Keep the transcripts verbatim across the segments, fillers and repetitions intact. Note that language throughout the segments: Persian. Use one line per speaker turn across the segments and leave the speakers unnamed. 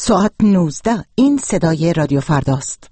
ساعت نوزده. این صدای رادیو فرداست.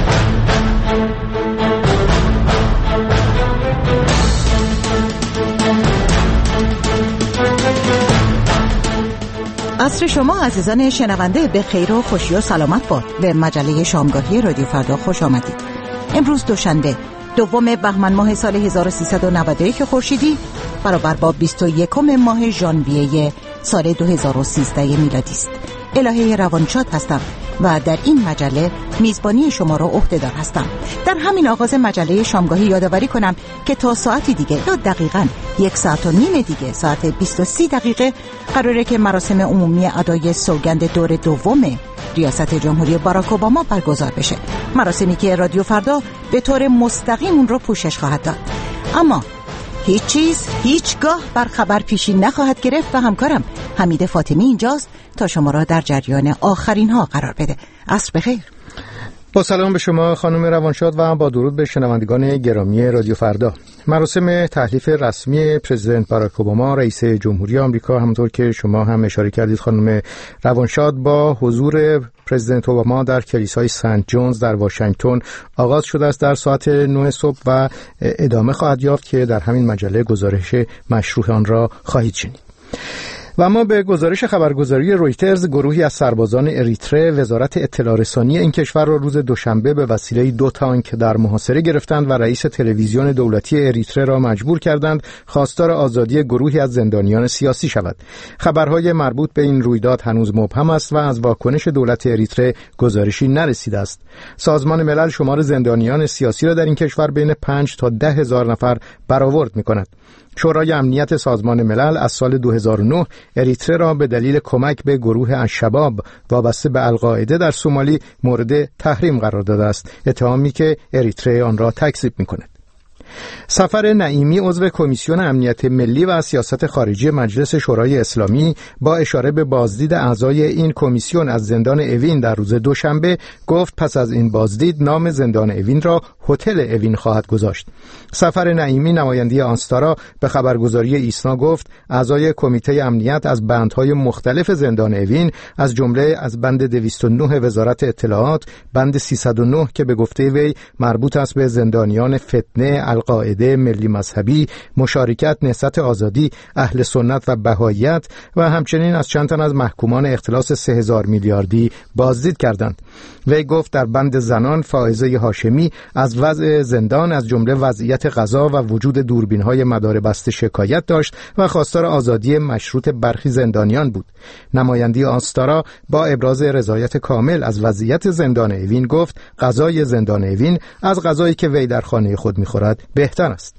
عصر شما عزیزان شنونده به خیر و خوشی و سلامت باد. به مجله شامگاهی رادیو فردا خوش آمدید. امروز دوشنبه دوم بهمن ماه سال هزار و سیصد و نود و یک خورشیدی برابر با بیست و یکم ماه ژانویه سال دو هزار و سیزده میلادی است. الهه روانشاد هستم و در این مجله میزبانی شما را عهده‌دار هستم. در همین آغاز مجله شامگاهی یادآوری کنم که تا ساعتی دیگه یا دقیقاً یک ساعت و نیم دیگه ساعت بیست و سه دقیقه قراره که مراسم عمومی ادای سوگند دور دوم ریاست جمهوری باراک اوباما برگزار بشه. مراسمی که رادیو فردا به طور مستقیم اون رو پوشش خواهد داد. اما هیچ چیز هیچگاه بر خبر پیشی نخواهد گرفت و همکارم حمید فاطمی اینجاست تا شما را در جریان آخرین ها قرار بده. عصر بخیر.
با سلام به شما خانم روانشاد و با درود به شنوندگان گرامی رادیو فردا. مراسم تحلیف رسمی پرزیدنت باراک اوباما رئیس جمهوری آمریکا، همونطور که شما هم اشاره کردید خانم روانشاد، با حضور پرزیدنت اوباما در کلیسای سنت جونز در واشنگتن آغاز شده است در ساعت نه صبح و ادامه خواهد یافت که در همین مجله گزارش مشروح آن را خواهید شنید. و اما به گزارش خبرگزاری رویترز، گروهی از سربازان اریتره وزارت اطلاع رسانی این کشور را روز دوشنبه به وسیله دو تانک در محاصره گرفتند و رئیس تلویزیون دولتی اریتره را مجبور کردند خواستار آزادی گروهی از زندانیان سیاسی شود. خبرهای مربوط به این رویداد هنوز مبهم است و از واکنش دولت اریتره گزارشی نرسیده است. سازمان ملل شمار زندانیان سیاسی را در این کشور بین پنج تا ده هزار نفر برآورد می‌کند. شورای امنیت سازمان ملل از سال دو هزار و نه اریتره را به دلیل کمک به گروه الشباب وابسته به القاعده در سومالی مورد تحریم قرار داده است، اتهامی که اریتره آن را تکذیب می‌کند. سفر نعیمی عضو کمیسیون امنیت ملی و سیاست خارجی مجلس شورای اسلامی با اشاره به بازدید اعضای این کمیسیون از زندان اوین در روز دوشنبه گفت پس از این بازدید نام زندان اوین را هتل اوین خواهد گذاشت. سفر نعیمی نماینده آنستارا به خبرگزاری ایسنا گفت اعضای کمیته امنیت از بندهای مختلف زندان اوین از جمله از بند دویست و نه وزارت اطلاعات، بند سیصد و نه که به گفته وی مربوط است به زندانیان فتنه، القاعده، ملی مذهبی، مشارکت، نهضت آزادی، اهل سنت و بهاییت و همچنین از چند تن از محکومان اختلاس سه هزار میلیاردی بازدید کردند. وی گفت در بند زنان فائزه هاشمی از وضع زندان از جمله وضعیت غذا و وجود دوربین‌های مدار بسته شکایت داشت و خواستار آزادی مشروط برخی زندانیان بود. نماینده آنستارا با ابراز رضایت کامل از وضعیت زندان اوین گفت غذای زندان اوین از غذایی که وی در خانه خود می‌خورد بهتر است.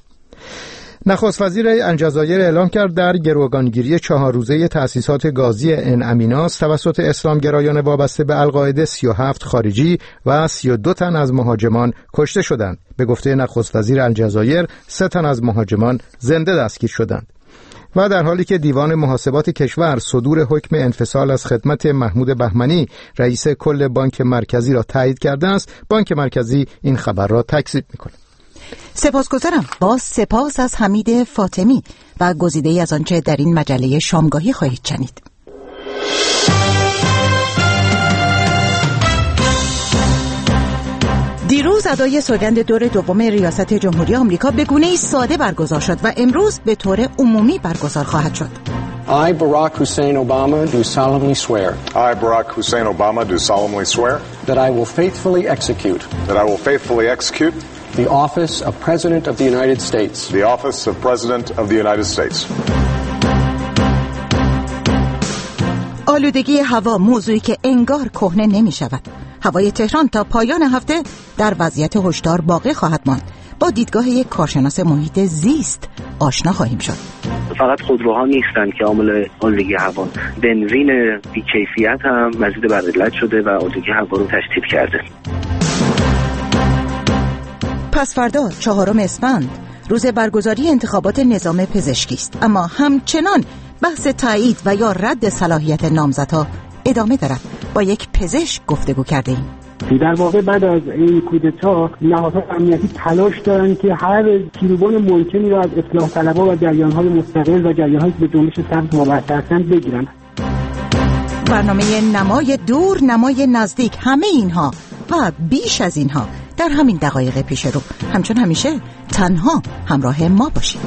نخست وزیر الجزایر اعلام کرد در گروگانگیری چهار روزه تأسیسات گازی عین امیناس توسط اسلامگرایان وابسته به القاعده سی و هفت خارجی و سی و دو تن از مهاجمان کشته شدند. به گفته نخست وزیر الجزایر سه تن از مهاجمان زنده دستگیر شدند. و در حالی که دیوان محاسبات کشور صدور حکم انفصال از خدمت محمود بهمنی رئیس کل بانک مرکزی را تایید کرده است، بانک مرکزی این خبر را تکذیب می‌کند.
سپاسگزارم. با سپاس از حمید فاطمی و گزیده‌ای از آنچه در این مجله شامگاهی خواهید شنید. دیروز ادای سوگند دور دوم ریاست جمهوری آمریکا به گونه‌ای ساده برگزار شد و امروز به طور عمومی برگزار خواهد شد.
I, Barack Hussein Obama, do solemnly swear.
I, Barack Hussein Obama, do solemnly swear.
That I will faithfully execute.
That I will faithfully execute.
The office of President of the United States.
The office of President of the United States.
آلودگی هوا موضوعی که انگار کهنه نمی شود. هوای تهران تا پایان هفته در وضعیت هشدار باقی خواهد ماند. با دیدگاه یک کارشناس محیط زیست آشنا خواهیم شد.
فقط خودروها نیستند که عامل آلودگی هوا، بنزین بی‌کیفیت هم مزید بر علت شده و آلودگی هوا رو تشدید کرده.
پس فردا چهارم اسفند روز برگزاری انتخابات نظام پزشکی است، اما همچنان بحث تایید و یا رد صلاحیت نامزدها ادامه دارد. با یک پزشک گفتگو کرده ایم.
در واقع بعد از این کودتا نهادهای امنیتی تلاش دارن که هر کیلوبان ممکنی را از اصلاح طلبها و جریان‌های مستقل و جریان‌هایی که به جنبش سبز وابسته هستند بگیرن.
برنامه نمای دور، نمای نزدیک، همه اینها و بیش از اینها در همین دقایق پیش رو. همچون همیشه تنها همراه ما باشید.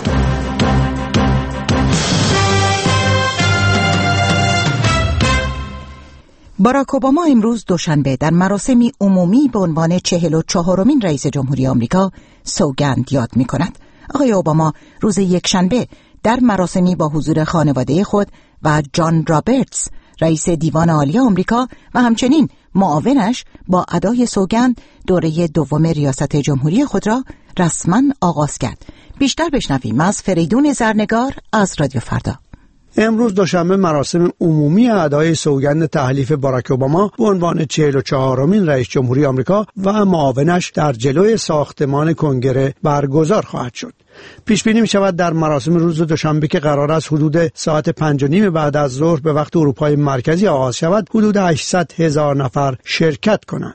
باراک اوباما امروز دوشنبه در مراسمی عمومی به عنوان چهل و چهارمین رئیس جمهوری آمریکا سوگند یاد می کند. آقای اوباما روز یکشنبه در مراسمی با حضور خانواده خود و جان رابرتس رئیس دیوان عالی آمریکا و همچنین معاونش با ادای سوگند دوره دوم ریاست جمهوری خود را رسما آغاز کرد. بیشتر بشنویم از فریدون زرنگار از رادیو فردا.
امروز دوشنبه مراسم عمومی ادای سوگند تحلیف باراک اوباما به عنوان چهل و چهارمین رئیس جمهوری آمریکا و معاونش در جلوی ساختمان کنگره برگزار خواهد شد. پیش بینی می شود در مراسم روز دوشنبه که قرار است حدود ساعت پنج و نیم بعد از ظهر به وقت اروپای مرکزی آغاز شود، حدود هشتصد هزار نفر شرکت کنند.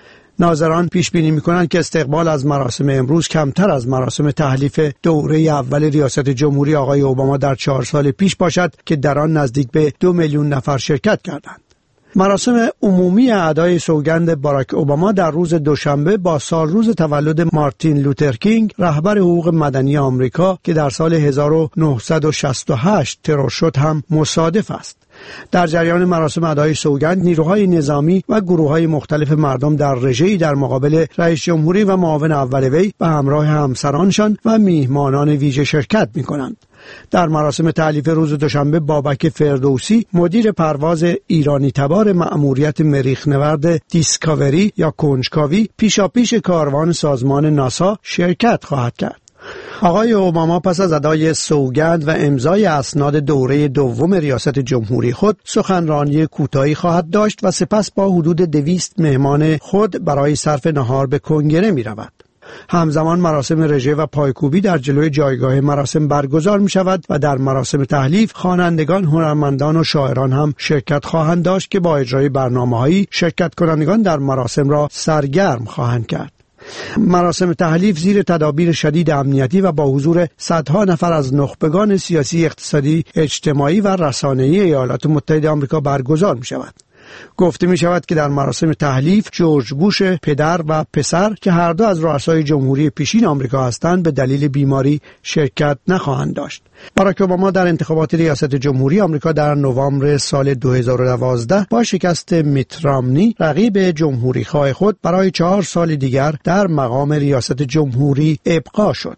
ناظران پیش بینی می‌کنند که استقبال از مراسم امروز کمتر از مراسم تحلیف دوره اول ریاست جمهوری آقای اوباما در چهار سال پیش باشد که در آن نزدیک به دو میلیون نفر شرکت کردند. مراسم عمومی ادای سوگند باراک اوباما در روز دوشنبه با سالروز تولد مارتین لوتر کینگ رهبر حقوق مدنی آمریکا که در سال هزار و نهصد و شصت و هشت ترور شد هم مصادف است. در جریان مراسم ادای سوگند نیروهای نظامی و گروه‌های مختلف مردم در رژه‌ای در مقابل رئیس جمهوری و معاون اول وی به همراه همسرانشان و میهمانان ویژه شرکت می‌کنند. در مراسم تحلیف روز دوشنبه بابک فردوسی مدیر پرواز ایرانی تبار مأموریت مریخ‌نورد دیسکاوری یا کنجکاوی پیشاپیش کاروان سازمان ناسا شرکت خواهد کرد. آقای اوباما پس از ادای سوگند و امضای اسناد دوره دوم ریاست جمهوری خود سخنرانی کوتاهی خواهد داشت و سپس با حدود دویست مهمان خود برای صرف نهار به کنگره می رود. همزمان مراسم رژه و پایکوبی در جلوی جایگاه مراسم برگزار می شود و در مراسم تحلیف خوانندگان، هنرمندان و شاعران هم شرکت خواهند داشت که با اجرای برنامه‌هایی شرکت کنندگان در مراسم را سرگرم خواهند کرد. مراسم تحلیف زیر تدابیر شدید امنیتی و با حضور صدها نفر از نخبگان سیاسی، اقتصادی، اجتماعی و رسانه‌ای ایالات متحده آمریکا برگزار می شود. گفته می شود که در مراسم تحلیف جورج بوش پدر و پسر که هر دو از رؤسای جمهوری پیشین آمریکا هستند به دلیل بیماری شرکت نخواهند داشت. باراک اوباما در انتخابات ریاست جمهوری آمریکا در نوامبر سال دو هزار و دوازده با شکست میت رامنی رقیب جمهوری‌خواه خود برای چهار سال دیگر در مقام ریاست جمهوری ابقا شد.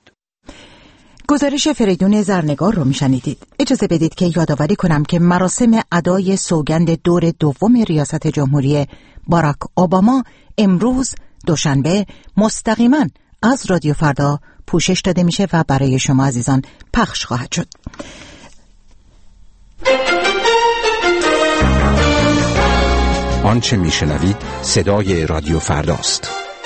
گزارش فریدون زرنگار رو میشنیدید. اجازه بدید که یادآوری کنم که مراسم ادای سوگند دور دوم ریاست جمهوری باراک اوباما امروز دوشنبه مستقیما از رادیو فردا پوشش داده میشه و برای شما عزیزان پخش خواهد شد.
آنچه میشنوید صدای رادیو فرداست.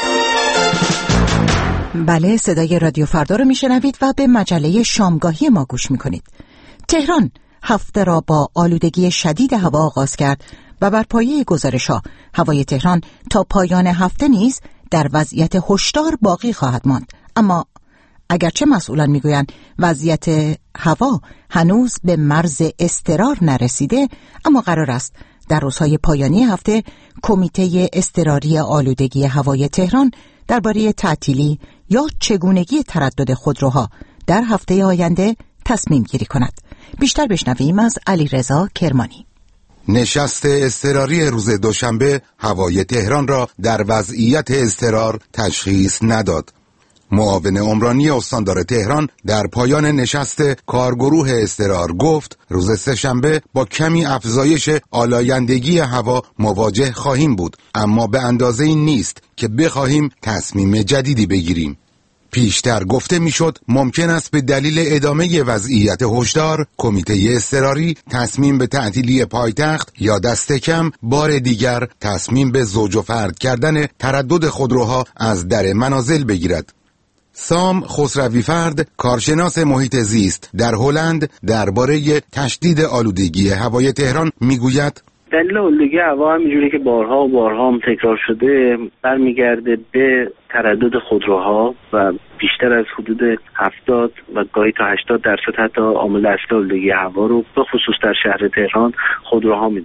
بله، صدای رادیو فردا رو میشنوید و به مجله شامگاهی ما گوش میکنید. تهران هفته را با آلودگی شدید هوا آغاز کرد و بر پایه گزارش‌ها هوای تهران تا پایان هفته نیز در وضعیت هشدار باقی خواهد ماند. اما اگرچه مسئولان میگویند وضعیت هوا هنوز به مرز اضطرار نرسیده، اما قرار است در روزهای پایانی هفته کمیته اضطراری آلودگی هوای تهران درباره تعطیلی یا چگونگی تردد خودروها در هفته آینده تصمیم گیری کند. بیشتر بشنویم از علیرضا کرمانی.
نشست اضطراری روز دوشنبه هوای تهران را در وضعیت اضطرار تشخیص نداد. معاون عمرانی استاندار تهران در پایان نشست کارگروه اضطرار گفت روز سه‌شنبه با کمی افزایش آلایندگی هوا مواجه خواهیم بود، اما به اندازه این نیست که بخواهیم تصمیم جدیدی بگیریم. پیشتر گفته میشد ممکن است به دلیل ادامه وضعیت هشدار کمیته اضطراری تصمیم به تعطیلی پایتخت یا دست کم بار دیگر تصمیم به زوج و فرد کردن تردد خودروها از در منازل بگیرد. سام خسروی فرد، کارشناس محیط زیست در هلند، درباره تشدید آلودگی هوای تهران میگوید
دلیل آلودگی هوا همینجوری که بارها و بارها هم تکرار شده برمیگرده به تردد خودروها و بیشتر از حدود هفتاد و گاهی تا هشتاد درصد حتی عامل اصلی آلودگی هوا رو به خصوص در شهر تهران خودروها میدونن.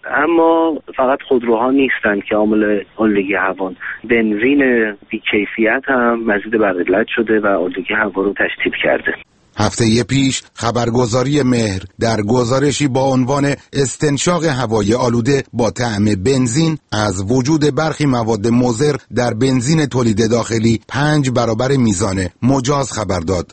اما فقط خودروها نیستن که عامل آلودگی هوا، بنزین بی‌کیفیت هم مزید بر علت شده و آلودگی هوا رو تشدید کرده.
هفته پیش خبرگزاری مهر در گزارشی با عنوان استنشاق هوای آلوده با طعم بنزین از وجود برخی مواد مضر در بنزین تولید داخلی پنج برابر میزان مجاز خبر داد.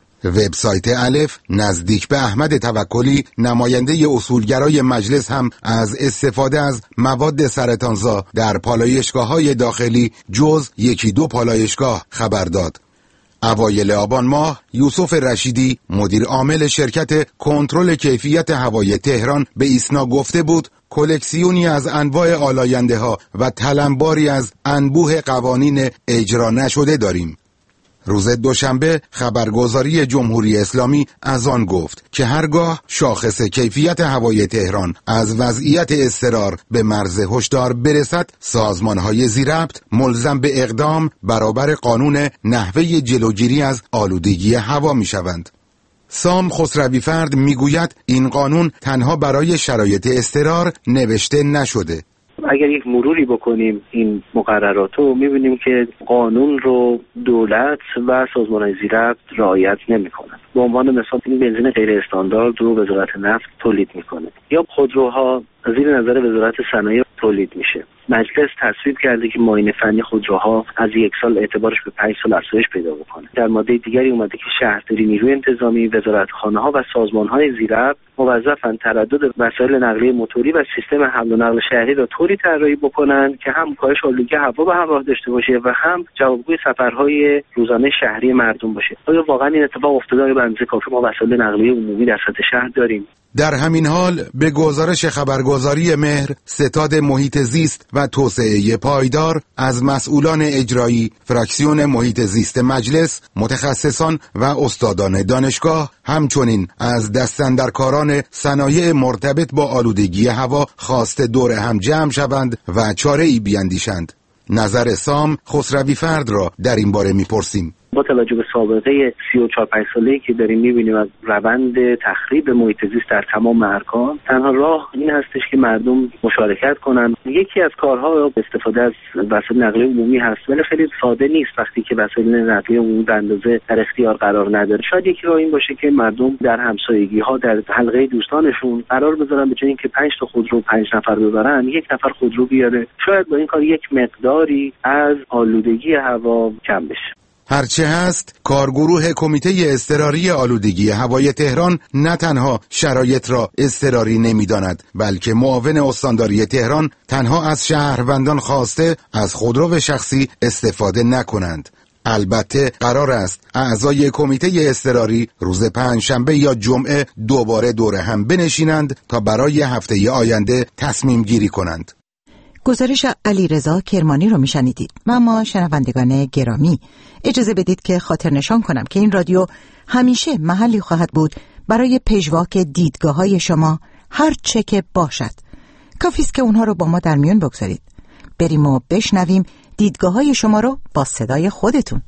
وبسایت الف نزدیک به احمد توکلی نماینده اصولگرای مجلس هم از استفاده از مواد سرطانزا در پالایشگاه‌های داخلی جز یکی دو پالایشگاه خبر داد. اوایل آبان ماه یوسف رشیدی مدیر عامل شرکت کنترل کیفیت هوای تهران به ایسنا گفته بود کلکسیونی از انواع آلاینده ها و تلمباری از انبوه قوانین اجرا نشده داریم. روز دوشنبه خبرگزاری جمهوری اسلامی از آن گفت که هرگاه شاخص کیفیت هوای تهران از وضعیت اضطرار به مرز هشدار برسد، سازمان‌های ذی‌ربط ملزم به اقدام برابر قانون نحوه جلوگیری از آلودگی هوا می‌شوند. سام خسروی فرد میگوید این قانون تنها برای شرایط اضطرار نوشته نشده.
اگر یک مروری بکنیم این مقررات رو میبینیم که قانون رو دولت و سازمان‌های ذی‌ربط رعایت نمی‌کنند. به عنوان مثال این بنزین غیر استاندارد رو وزارت نفت تولید میکنه یا خودروها زیر نظر وزارت صنایع تولید میشه. مجلس تصویب کرده که معاینه فنی خودروها از یک سال اعتبارش به پنج سال افزایش پیدا بکنه. در ماده دیگری اومده که شهرداری، نیروی انتظامی، وزارتخانه‌ها و سازمان‌های ذی‌ربط موظفن تردد وسایل نقلیه موتوری و سیستم حمل و نقل شهری را طوری طراحی بکنن که هم کاهش آلودگی هوا به همراه داشته باشه و هم جوابگوی سفرهای روزانه شهری مردم باشه. آیا واقعا این اتفاق افتاده؟ به اندازه کافی ما وسایل نقلیه عمومی در سطح شهر داریم؟
در همین حال به گزارش خبرگزاری مهر، ستاد محیط زیست و توسعه پایدار از مسئولان اجرایی، فراکسیون محیط زیست مجلس، متخصصان و استادان دانشگاه، همچنین از دستاندرکاران صنایع مرتبط با آلودگی هوا خواسته دور هم جمع شوند و چاره‌ای بیندیشند. نظر سام خسروی فرد را در این باره می‌پرسیم.
با توجه به سابقه سی و چهار پنج ساله‌ای که داریم می‌بینیم از روند تخریب محیط زیست در تمام ارکان، تنها راه این هستش که مردم مشارکت کنن. یکی از کارها استفاده از وسایل نقلیه عمومی هست، ولی خیلی ساده نیست وقتی که وسایل نقلیه عمومی به اندازه در اختیار قرار نداره. شاید یکی راه این باشه که مردم در همسایگی‌ها در حلقه دوستانشون قرار بذارن، به جای اینکه پنج تا خودرو پنج نفر ببرن، یک نفر خودرو بیاره. شاید با این کار یک مقداری از آلودگی هوا کم بشه.
هرچه هست کارگروه کمیته اضطراری آلودگی هوای تهران نه تنها شرایط را اضطراری نمی‌داند، بلکه معاون استانداری تهران تنها از شهروندان خواسته از خودرو شخصی استفاده نکنند. البته قرار است اعضای کمیته اضطراری روز پنجشنبه یا جمعه دوباره دور هم بنشینند تا برای هفته آینده تصمیم گیری کنند.
گزارش علیرضا کرمانی رو میشنیدید. و اما شنوندگان گرامی اجازه بدید که خاطر نشان کنم که این رادیو همیشه محلی خواهد بود برای پژواک دیدگاه‌های شما هر چه که باشد. کافی است که اونها رو با ما در میون بگذارید. بریم و بشنویم دیدگاه‌های شما رو با صدای خودتون.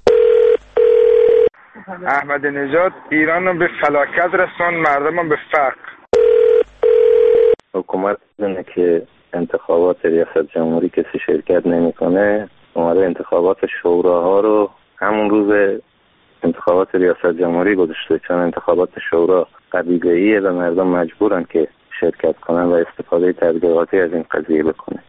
احمد نژاد ایران رو به فلاکت رسون، مردم به فقر.
حکومت اینه که انتخابات ریاست جمهوری کسی شرکت نمیکنه، اومده انتخابات شوراها رو همون روز انتخابات ریاست جمهوری گذاشته، چون انتخابات شورا قبیله‌ایه و مردم مجبورن که شرکت کنن و استفاده تبلیغاتی از این قضیه بکنه.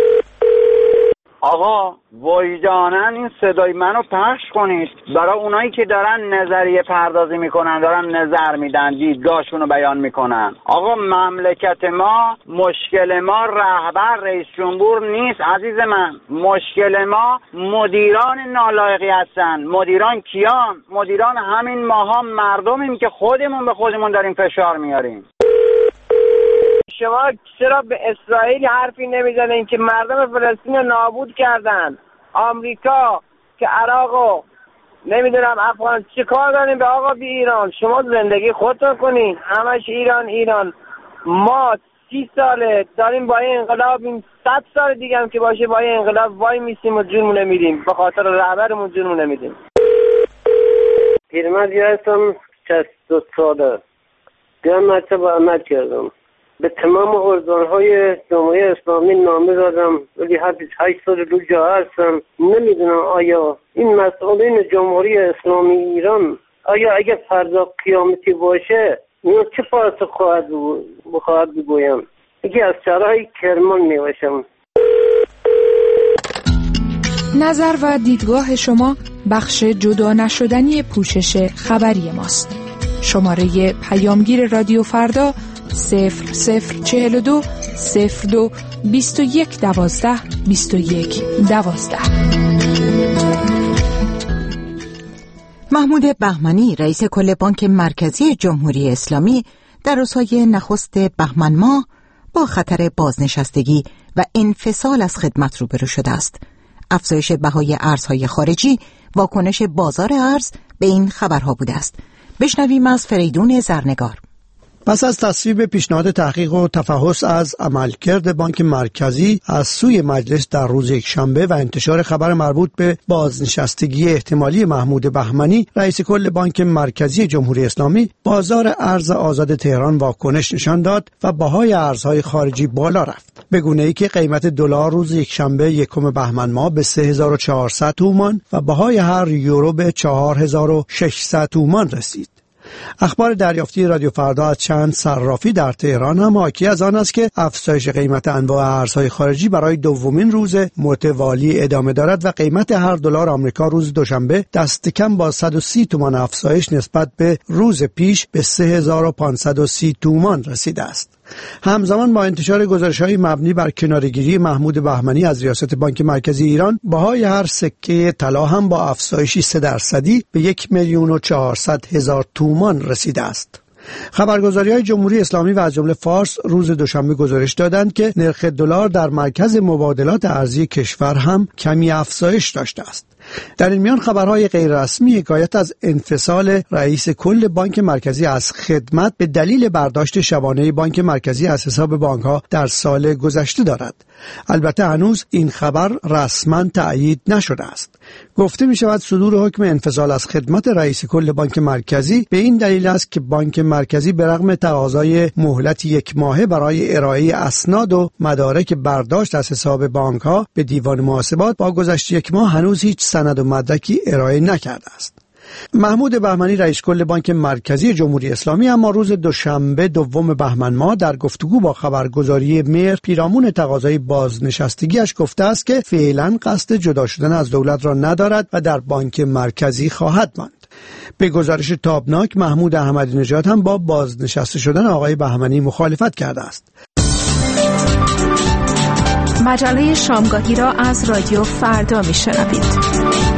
آقا وجداناً این صدای منو پخش کنید برای اونایی که دارن نظریه پردازی میکنن، دارن نظر میدن، دیدگاهشونو بیان میکنن. آقا مملکت ما، مشکل ما رهبر رئیس جمهور نیست عزیز من. مشکل ما مدیران نالایقی هستن. مدیران کیان؟ مدیران همین ماها مردمیم که خودمون به خودمون داریم فشار میاریم.
شما چرا به اسرائیل حرفی نمیزنین که مردم فلسطین رو نابود کردن؟ آمریکا که عراق و نمیدونم افغان چه کار دارین به آقا بی ایران؟ شما زندگی خودتون کنین، همش ایران ایران. ما سی ساله داریم با این انقلاب، این صد سال دیگه هم که باشه با این انقلاب وای میسیم و جونمون میدیم، به خاطر رهبرمون جونمون میدیم.
پیرمرد هستم، شصت و دو ساله. بیان مکتب عمل کردم. به تمام ارگان‌های جمهوری اسلامی نامه دادم ولی حدیث هشت سال رو جا هستم. نمیدونم آیا این مسئولین جمهوری اسلامی ایران آیا اگر فردا قیامتی باشه اینو چه پاسخ خواهد بخواهد بگویم؟ یکی از شهرهای کرمان میباشم.
نظر و دیدگاه شما بخش جدا نشدنی پوشش خبری ماست. شماره پیامگیر رادیو فردا صفر صفر چهل و دو صفر دو بیست و یک دوازده بیست و یک دوازده.
محمود بهمنی رئیس کل بانک مرکزی جمهوری اسلامی در روزهای نخست بهمن ماه با خطر بازنشستگی و انفصال از خدمت روبرو شده است. افزایش بهای ارزهای خارجی واکنش بازار ارز به این خبرها بوده است. بشنویم از فریدون زرنگار.
پس از تصویب پیشنهاد تحقیق و تفحص از عملکرد بانک مرکزی از سوی مجلس در روز یکشنبه و انتشار خبر مربوط به بازنشستگی احتمالی محمود بهمنی رئیس کل بانک مرکزی جمهوری اسلامی، بازار ارز آزاد تهران واکنش نشان داد و بهای ارزهای خارجی بالا رفت، به گونه‌ای که قیمت دلار روز یکشنبه یکم بهمن ماه به سه هزار و چهارصد تومان و بهای هر یورو به چهار هزار و ششصد تومان رسید. اخبار دریافتی رادیو فردا از چند صرافی در تهران هم حاکی از آن است که افزایش قیمت انواع ارزهای خارجی برای دومین روز متوالی ادامه دارد و قیمت هر دلار آمریکا روز دوشنبه دست کم با صد و سی تومان افزایش نسبت به روز پیش به سه هزار و پانصد و سی تومان رسیده است. همزمان با انتشار گزارش‌های مبنی بر کناره‌گیری محمود بهمنی از ریاست بانک مرکزی ایران، بهای هر سکه طلا هم با افزایشی سه درصدی به یک میلیون و چهارصد هزار تومان رسیده است. خبرگزاری‌های جمهوری اسلامی و از جمله فارس روز دوشنبه گزارش دادند که نرخ دلار در مرکز مبادلات ارزی کشور هم کمی افزایش داشته است. در این میان خبرهای غیررسمی حکایت از انفصال رئیس کل بانک مرکزی از خدمت به دلیل برداشت شبانه بانک مرکزی از حساب بانک‌ها در سال گذشته دارد. البته هنوز این خبر رسما تأیید نشده است. گفته می شود صدور حکم انفصال از خدمت رئیس کل بانک مرکزی به این دلیل است که بانک مرکزی به رغم تقاضای مهلت یک ماهه برای ارائه اسناد و مدارک برداشت از حساب بانک‌ها به دیوان محاسبات با گذشت یک ماه هنوز هیچ سند و مدرکی ارائه نکرده است. محمود بهمنی رئیس کل بانک مرکزی جمهوری اسلامی اما روز دوشنبه دوم بهمن ماه در گفتگو با خبرگزاری مهر پیرامون تقاضای بازنشستگیش گفته است که فعلا قصد جدا شدن از دولت را ندارد و در بانک مرکزی خواهد ماند. به گزارش تابناک محمود احمدی نژاد هم با بازنشسته شدن آقای بهمنی مخالفت کرده است.
مجله شامگاهی را از رادیو فردا میشنوید.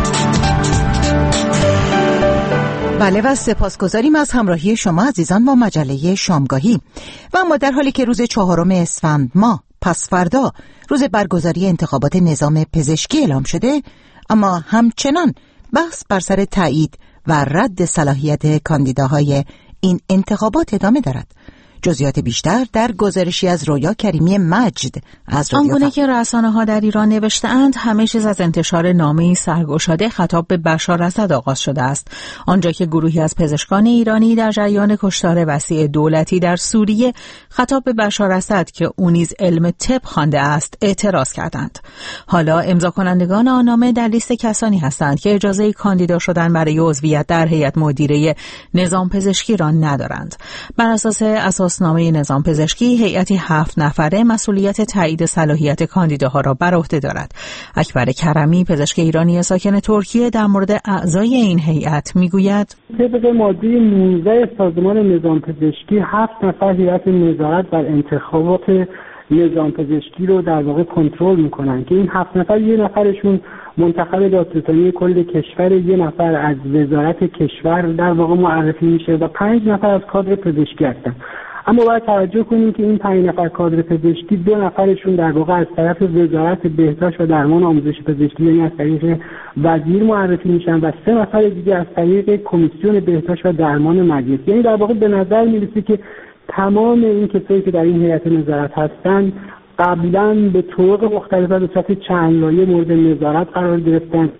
بله و سپاسگزاریم از همراهی شما عزیزان با مجله شامگاهی. و اما در حالی که روز چهارم اسفند ماه پس فردا روز برگزاری انتخابات نظام پزشکی اعلام شده، اما همچنان بحث بر سر تایید و رد صلاحیت کاندیداهای این انتخابات ادامه دارد. جزئیات بیشتر در گزارشی از رویا کریمی مجد از رادیو.
آنگونه که رسانه‌ها در ایران نوشته‌اند همه چیز از انتشار نامه‌ای سرگشاده خطاب به بشار اسد آغاز شده است، آنجا که گروهی از پزشکان ایرانی در جریان کشتار وسیع دولتی در سوریه خطاب به بشار اسد که او نیز علم طب خوانده است اعتراض کردند. حالا امضا کنندگان آن نامه در لیست کسانی هستند که اجازه کاندیدا شدن برای عضویت در هیئت مدیره نظام پزشکی را ندارند. بر اساس اساس نامه نظام پزشکی هیئتی هفت نفره مسئولیت تایید صلاحیت کاندیداها را بر عهده دارد. اکبر کرمی پزشک ایرانی ساکن ترکیه در مورد اعضای این هیئت میگوید:
طبق ماده نوزده سازمان نظام پزشکی هفت نفر هیئت نظارت بر انتخابات نظام پزشکی رو در واقع کنترل میکنن که این هفت نفر یه نفرشون منتخب دادستانی کل کشور، یه نفر از وزارت کشور در واقع معرفی میشه و پنج نفر از کادر پزشکی هستن. اما باید توجه کنیم که این پنج نفر کادر پزشکی دو نفرشون در واقع از طرف وزارت بهداشت و درمان آموزش پزشکی یعنی از طریق وزیر معرفی میشن و سه نفر دیگه از طریق کمیسیون بهداشت و درمان مجلس. یعنی در واقع به نظر میرسه که تمام این کسایی که در این هیئت نظارت هستن قبلا به طرق مختلف به صورت چند لایه مورد نظارت قرار گرفتن.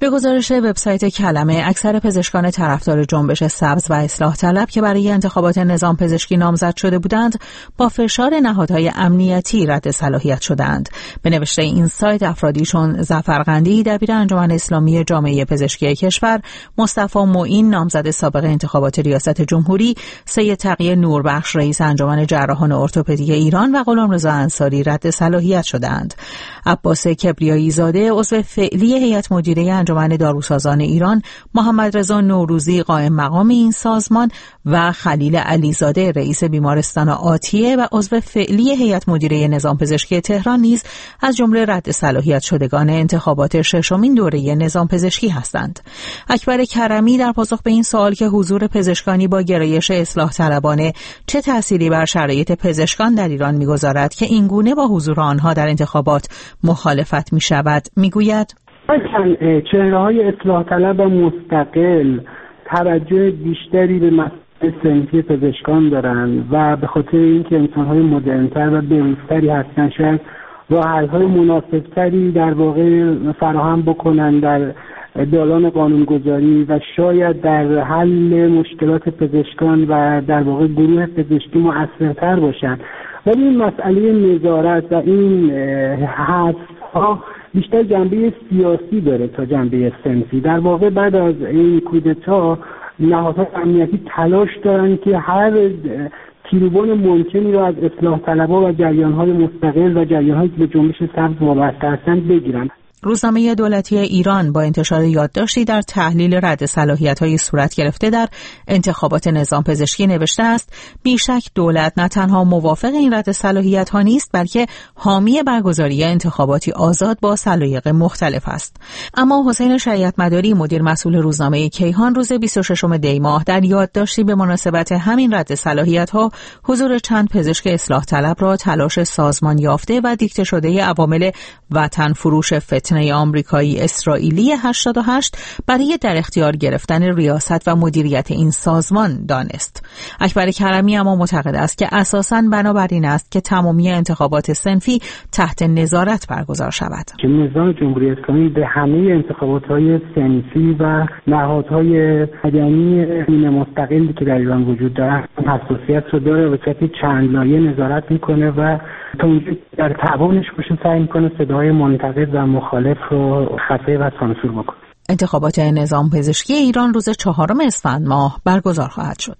به گزارش وبسایت کلمه، اکثر پزشکان طرفدار جنبش سبز و اصلاح طلب که برای انتخابات نظام پزشکی نامزد شده بودند، با فشار نهادهای امنیتی رد صلاحیت شدند. به نوشته این سایت، افرادی چون ظفر قندی دبیر انجمن اسلامی جامعه پزشکی کشور، مصطفی معین نامزد سابق انتخابات ریاست جمهوری، سید تقی نوربخش رئیس انجمن جراحان ارتوپدی ایران و غلامرضا انصاری رد صلاحیت شدند. عباس کبریایی زاده عضو فعلی هیئت مدیره انجمن داروسازان ایران، محمد رضا نوروزی قائم مقام این سازمان و خلیل علیزاده رئیس بیمارستان آتیه و عضو فعلی هیئت مدیره نظام پزشکی تهران نیز از جمله رد صلاحیت شدگان انتخابات ششمین دوره نظام پزشکی هستند. اکبر کرمی در پاسخ به این سوال که حضور پزشکانی با گرایش اصلاح طلبانه چه تأثیری بر شرایط پزشکان در ایران می‌گذارد که این گونه با حضور آنها در انتخابات مخالفت می‌شود، می‌گوید:
چهره‌های اصلاح طلب مستقل توجه بیشتری به مسائل صنفی پزشکان دارند و به خاطر اینکه انسان‌های مدرن‌تر و به‌روزتری هستند، شاید راه‌حل‌های مناسب‌تری در واقع فراهم بکنند در دالان قانونگذاری و شاید در حل مشکلات پزشکان و در واقع گروه پزشکی مؤثرتر باشند. ولی این مسئله نظارت و این حذف‌ها بیشتر جنبه سیاسی داره تا جنبه صنفی. در واقع بعد از این کودتا نهادهای امنیتی تلاش دارن که هر تیروبون ممکنی را از اصلاح طلبها و جریان‌های مستقل و جریان‌هایی که به جنبش سبز وابسته هستند بگیرن.
روزنامه دولتی ایران با انتشار یادداشتی در تحلیل رد صلاحیت‌های صورت گرفته در انتخابات نظام پزشکی نوشته است: بیشک دولت نه تنها موافق این رد صلاحیت‌ها نیست، بلکه حامی برگزاری انتخاباتی آزاد با سلایق مختلف است. اما حسین شریعت مداری، مدیر مسئول روزنامه کیهان، روز بیست و ششم دی ماه در یادداشتی به مناسبت همین رد صلاحیت‌ها حضور چند پزشک اصلاح طلب را تلاش سازمان یافته و دیکته شده عوامل وطن فروش فتنه آمریکایی اسرائیلی هشتاد و هشت برای در اختیار گرفتن ریاست و مدیریت این سازمان دانست. اکبر کرمی اما معتقد است که اساساً بنابراین است که تمامی انتخابات صنفی تحت نظارت برگزار شود.
که نظام جمهوری اسلامی به همه انتخابات‌های صنفی و نهادهای مدنی نیمه مستقلی که در ایران وجود دارد حساسیت رو داره و چطور چند لایه نظارت میکنه و تا اونجا در توانش باشه سعی میکنه صداهای منتقد و مخالف رو خفه و سانسور بکنه.
انتخابات نظام پزشکی ایران روز چهارم اسفند ماه برگزار خواهد شد.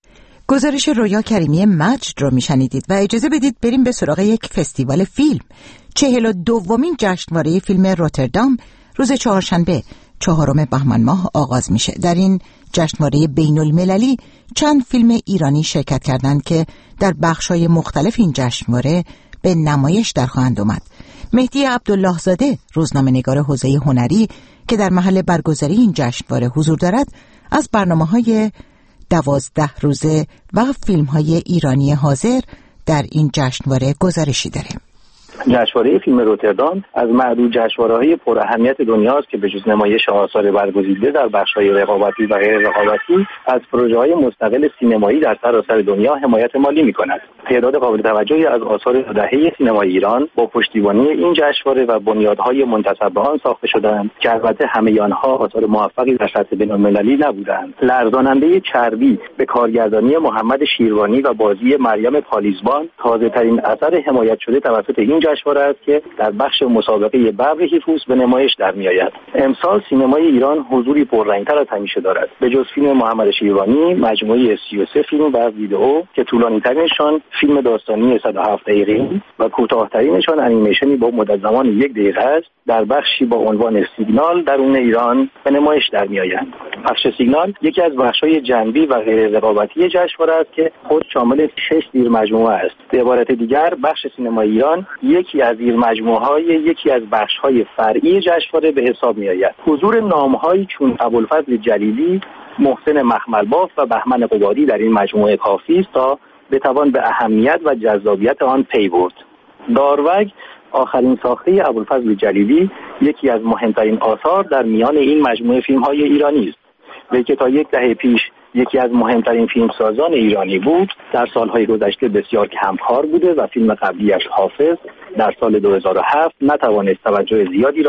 گزارش رویا کریمی مجد رو میشنیدید و اجازه بدید بریم به سراغ یک فستیوال فیلم. چهل و دومین جشنواره فیلم روتردام روز چهارشنبه چهارم بهمن ماه آغاز میشه. در این جشنواره بین المللی چند فیلم ایرانی شرکت کردند که در بخش‌های مختلف این جشنواره به نمایش در خواهند آمد. مهدی عبدالله زاده، روزنامه‌نگار حوزه هنری که در محل برگزاری این جشنواره حضور دارد، از برنامه‌های دوازده روزه و فیلم‌های ایرانی حاضر در این جشنواره گزارشی داره.
جشنواره فیلم روتردام از معدود جشنواره‌های پر اهمیت دنیاست که به جز نمایش آثار برگزیده در بخش‌های رقابتی و غیر رقابتی از پروژه‌های مستقل سینمایی در سراسر دنیا حمایت مالی می‌کند. تعداد قابل توجهی از آثار دو دهه سینمای ایران با پشتیبانی این جشنواره و بنیادهای منتسب به آن ساخته شدند که البته همه آنها آثار موفقی در سطح بین‌المللی نبودند. لرزاننده چربی به کارگردانی محمد شیروانی و بازی مریم پالیزبان تازه‌ترین اثر حمایت شده توسط این جشنواره است که در بخش مسابقه ببر هیفوس به نمایش در میآید. امسال سینمای ایران حضوری پررنگ‌تر از همیشه دارد. به جز فیلم محمد شیروانی، مجموعه سی و سه فیلم و ویدئو که طولانی‌ترینشان فیلم داستانی صد و هفت دقیقه‌ای و کوتاه‌ترینشان انیمیشنی با مدت زمان یک دقیقه است، در بخشی با عنوان سیگنال درون ایران به نمایش در میآیند. بخش سیگنال یکی از بخش‌های جنبی و غیر رقابتی جشنواره است که خود شامل شش زیر مجموعه است. به عبارت دیگر بخش سینمای ایران یکی از زیر مجموعه‌های یکی از بخش‌های فرعی جشنواره به حساب می‌آید. حضور نام‌هایی چون ابوالفضل جلیلی، محسن مخملباف و بهمن قبادی در این مجموعه کافی است تا بتوان به اهمیت و جذابیت آن پی برد. داروگ، آخرین ساخته ابوالفضل جلیلی، یکی از مهمترین آثار در میان این مجموعه فیلم‌های ایرانی است. وی که تا یک دهه پیش یکی از مهمترین فیلمسازان ایرانی بود، در سالهای گذشته بسیار کمکار بوده و فیلم قبلیش حافظ در سال دو هزار و هفت نتوانست توجه زیادی را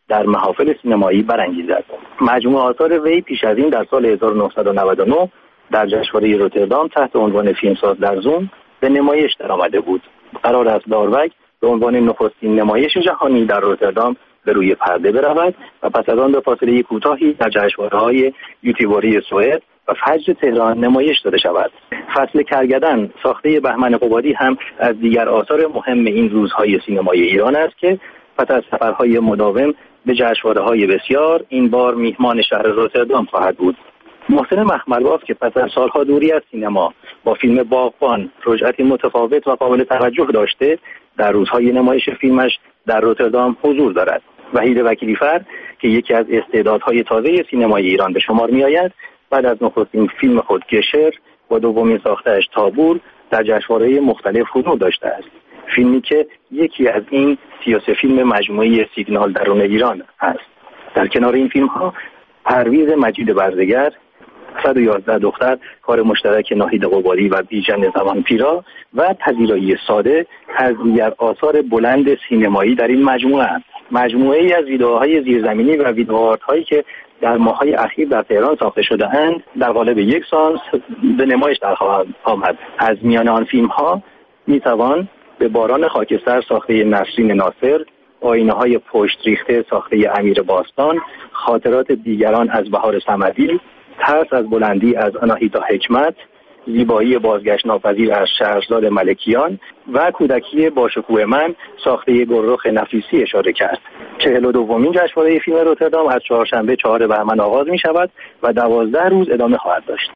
در محافل سینمایی برانگیزد. مجموع آثار وی پیش از این در سال هزار و نهصد و نود و نه در جشنواره روتردام تحت عنوان فیلمساز در زوم به نمایش درآمده بود. قرار است داروگ به عنوان نخستین نمایش جهانی در روتردام به روی پرده برود و پس از آن به فاصله کوتاهی در جشنواره‌های یوتیواری سوئد و فجر تهران نمایش داده شود. فصل کرگدن ساخته بهمن قبادی هم از دیگر آثار مهم این روزهای سینمای ایران است که پس از سفرهای مداوم به جشنواره‌های بسیار این بار میهمان شهر روتردام خواهد بود. محسن مخملباف که پس از سالها دوری از سینما با فیلم باغبان رجعتی متفاوت و قابل توجه داشته، در روزهای نمایش فیلمش در روتردام حضور دارد. وحید وکیلی‌فر که یکی از استعدادهای تازه سینمای ایران به شمار می‌آید، بعد از نخستین فیلم خود گشر و دومین ساخته‌اش تابور در جشنواره‌های مختلف حضور داشته است. فیلمی که یکی از این سی و سه فیلم مجموعه سیگنال درون ایران است. در کنار این فیلم‌ها پرویز مجید برزگر، صد و یازده دختر، کار مشترک ناهید قبادی و بیژن زمانپیرا و پذیرایی ساده از دیگر آثار بلند سینمایی در این مجموعه است. مجموعه ای از ویدئوهای زیرزمینی و ویدئو آرت‌هایی که در ماه‌های اخیر در تهران ساخته شده اند در قالب یک سانس به نمایش در خواهد آمد. از میان آن فیلم‌ها می‌توان به باران خاکستر ساخته نسرین ناصر، آینه‌های پشت ریخته ساخته امیر باستان، خاطرات دیگران از بهار صمدی، ترس از بلندی از آناهیتا حکمت، زیبایی بازگشت ناپذیر از شهرزاد ملکیان و کودکی باشکوه من ساخته گلرخ نفیسی اشاره کرد. چهل و دومین جشنواره فیلم روتردام از چهارشنبه چهار بهمن آغاز می شود و دوازده روز ادامه خواهد داشت.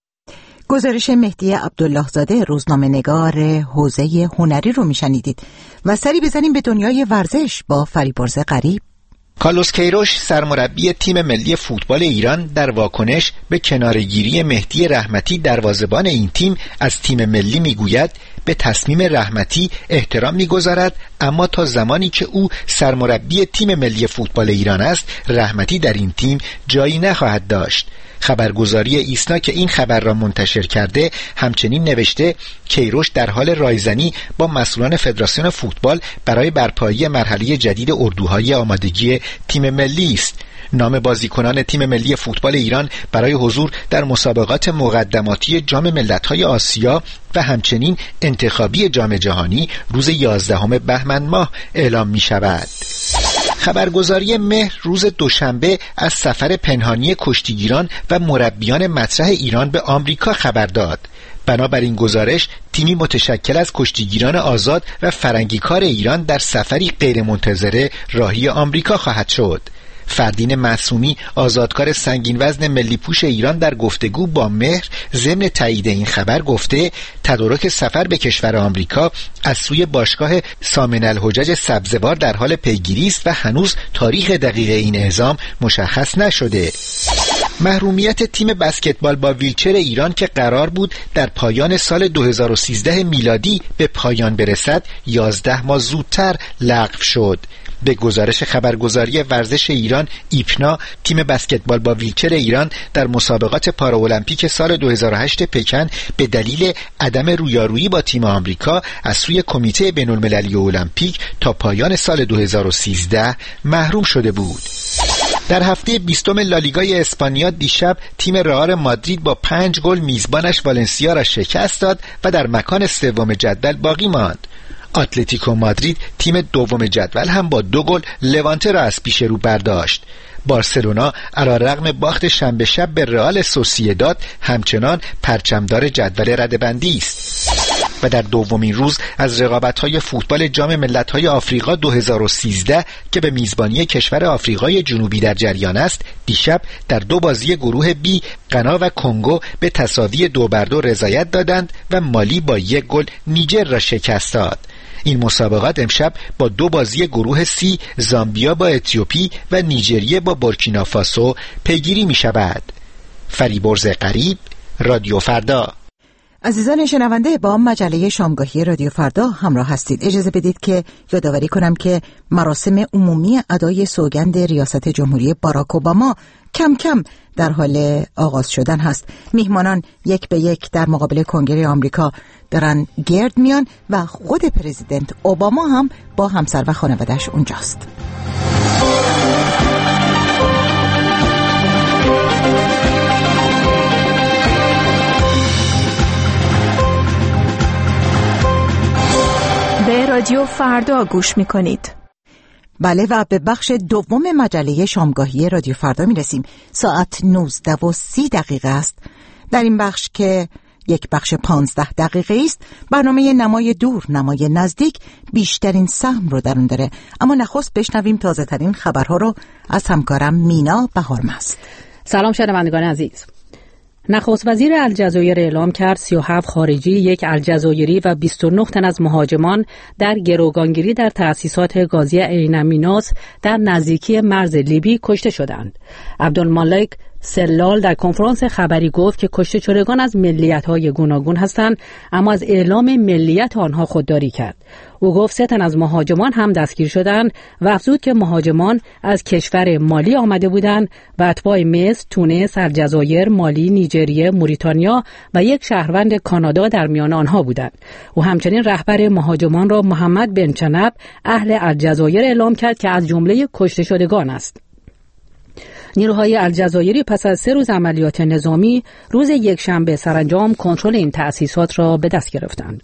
گزارش مهدی عبدالله زاده روزنامه‌نگار حوزه هنری رو میشنیدید و سری بزنیم به دنیای ورزش با فریبرز غریب.
کارلوس کیروش سرمربی تیم ملی فوتبال ایران در واکنش به کناره‌گیری مهدی رحمتی دروازه‌بان این تیم از تیم ملی میگوید به تصمیم رحمتی احترام میگذارد، اما تا زمانی که او سرمربی تیم ملی فوتبال ایران است رحمتی در این تیم جایی نخواهد داشت. خبرگزاری ایسنا که این خبر را منتشر کرده همچنین نوشته کیروش در حال رایزنی با مسئولان فدراسیون فوتبال برای برپایی مرحله جدید اردوهای آمادگی تیم ملی است. نام بازیکنان تیم ملی فوتبال ایران برای حضور در مسابقات مقدماتی جام ملت‌های آسیا و همچنین انتخابی جام جهانی روز یازدهم بهمن ماه اعلام می شود. خبرگزاری مهر روز دوشنبه از سفر پنهانی کشتیگیران و مربیان مطرح ایران به آمریکا خبر داد. بنابراین گزارش تیمی متشکل از کشتیگیران آزاد و فرنگیکار ایران در سفری غیرمنتظره راهی آمریکا خواهد شد. فردین معصومی آزادکار سنگین وزن ملی پوش ایران در گفتگو با مهر ضمن تایید این خبر گفته تدارک سفر به کشور آمریکا از سوی باشگاه سامن الحجج سبزوار در حال پیگیری است و هنوز تاریخ دقیق این اعزام مشخص نشده. محرومیت تیم بسکتبال با ویلچر ایران که قرار بود در پایان سال دو هزار و سیزده میلادی به پایان برسد یازده ماه زودتر لغو شد. به گزارش خبرگزاری ورزش ایران ایپنا، تیم بسکتبال با ویلچر ایران در مسابقات پاراولمپیک سال دو هزار و هشت پکن به دلیل عدم رویارویی با تیم آمریکا از سوی کمیته بین‌المللی المپیک تا پایان سال دو هزار و سیزده محروم شده بود. در هفته بیستم لالیگای اسپانیا دیشب تیم رئال مادرید با پنج گل میزبانش والنسیا را شکست داد و در مکان سوم جدول باقی ماند. اتلتیکو مادرید تیم دوم جدول هم با دو گل لوانته را از پیش رو برداشت. بارسلونا علیرغم باخت شنبه شب به رئال سوسییداد همچنان پرچمدار جدول رده‌بندی است. و در دومین روز از رقابت‌های فوتبال جام ملت‌های آفریقا دو هزار و سیزده که به میزبانی کشور آفریقای جنوبی در جریان است، دیشب در دو بازی گروه بی غنا و کنگو به تساوی دو بر دو رضایت دادند و مالی با یک گل نیجر را شکست داد. این مسابقات امشب با دو بازی گروه سی زامبیا با اتیوپی و نیجریه با بورکینافاسو پیگیری می شود. فریبرز غریب، رادیو فردا.
عزیزان شنونده، با مجله شامگاهی رادیو فردا همراه هستید. اجازه بدید که یادآوری کنم که مراسم عمومی ادای سوگند ریاست جمهوری باراک اوباما کم کم در حال آغاز شدن هست. میهمانان یک به یک در مقابل کنگره آمریکا دارن گرد میان و خود پرزیدنت اوباما هم با همسر و خانواده‌اش اونجاست.
رادیو فردا گوش میکنید.
بله و به بخش دوم مجله شامگاهی رادیو فردا میرسیم. ساعت نوزده و سی دقیقه است. در این بخش که یک بخش پانزده دقیقه است، برنامه نمای دور نمای نزدیک بیشترین سهم رو در اون داره. اما نخست بشنویم تازه ترین خبرها رو از همکارم مینا بهارمست.
سلام شنوندگان عزیز. نخست وزیر الجزایر اعلام کرد سی و هفت خارجی، یک الجزایری و بیست و نه تن از مهاجمان در گروگانگیری در تأسیسات گازی عین امیناس در نزدیکی مرز لیبی کشته شدند. عبدالمالک سلال در کنفرانس خبری گفت که کشته شدگان از ملیت‌های گوناگون هستند، اما از اعلام ملیت آنها خودداری کرد. او گفت سه تن از مهاجمان هم دستگیر شدند و افزود که مهاجمان از کشور مالی آمده بودند و اتباع مصر، تونس، الجزایر، مالی، نیجریه، موریتانیا و یک شهروند کانادا در میان آنها بودند. او همچنین رهبر مهاجمان را محمد بن چنب اهل الجزایر اعلام کرد که از جمله کشته شدگان است. نیروهای الجزایری پس از سه روز عملیات نظامی روز یکشنبه سرانجام کنترل این تأسیسات را به دست گرفتند.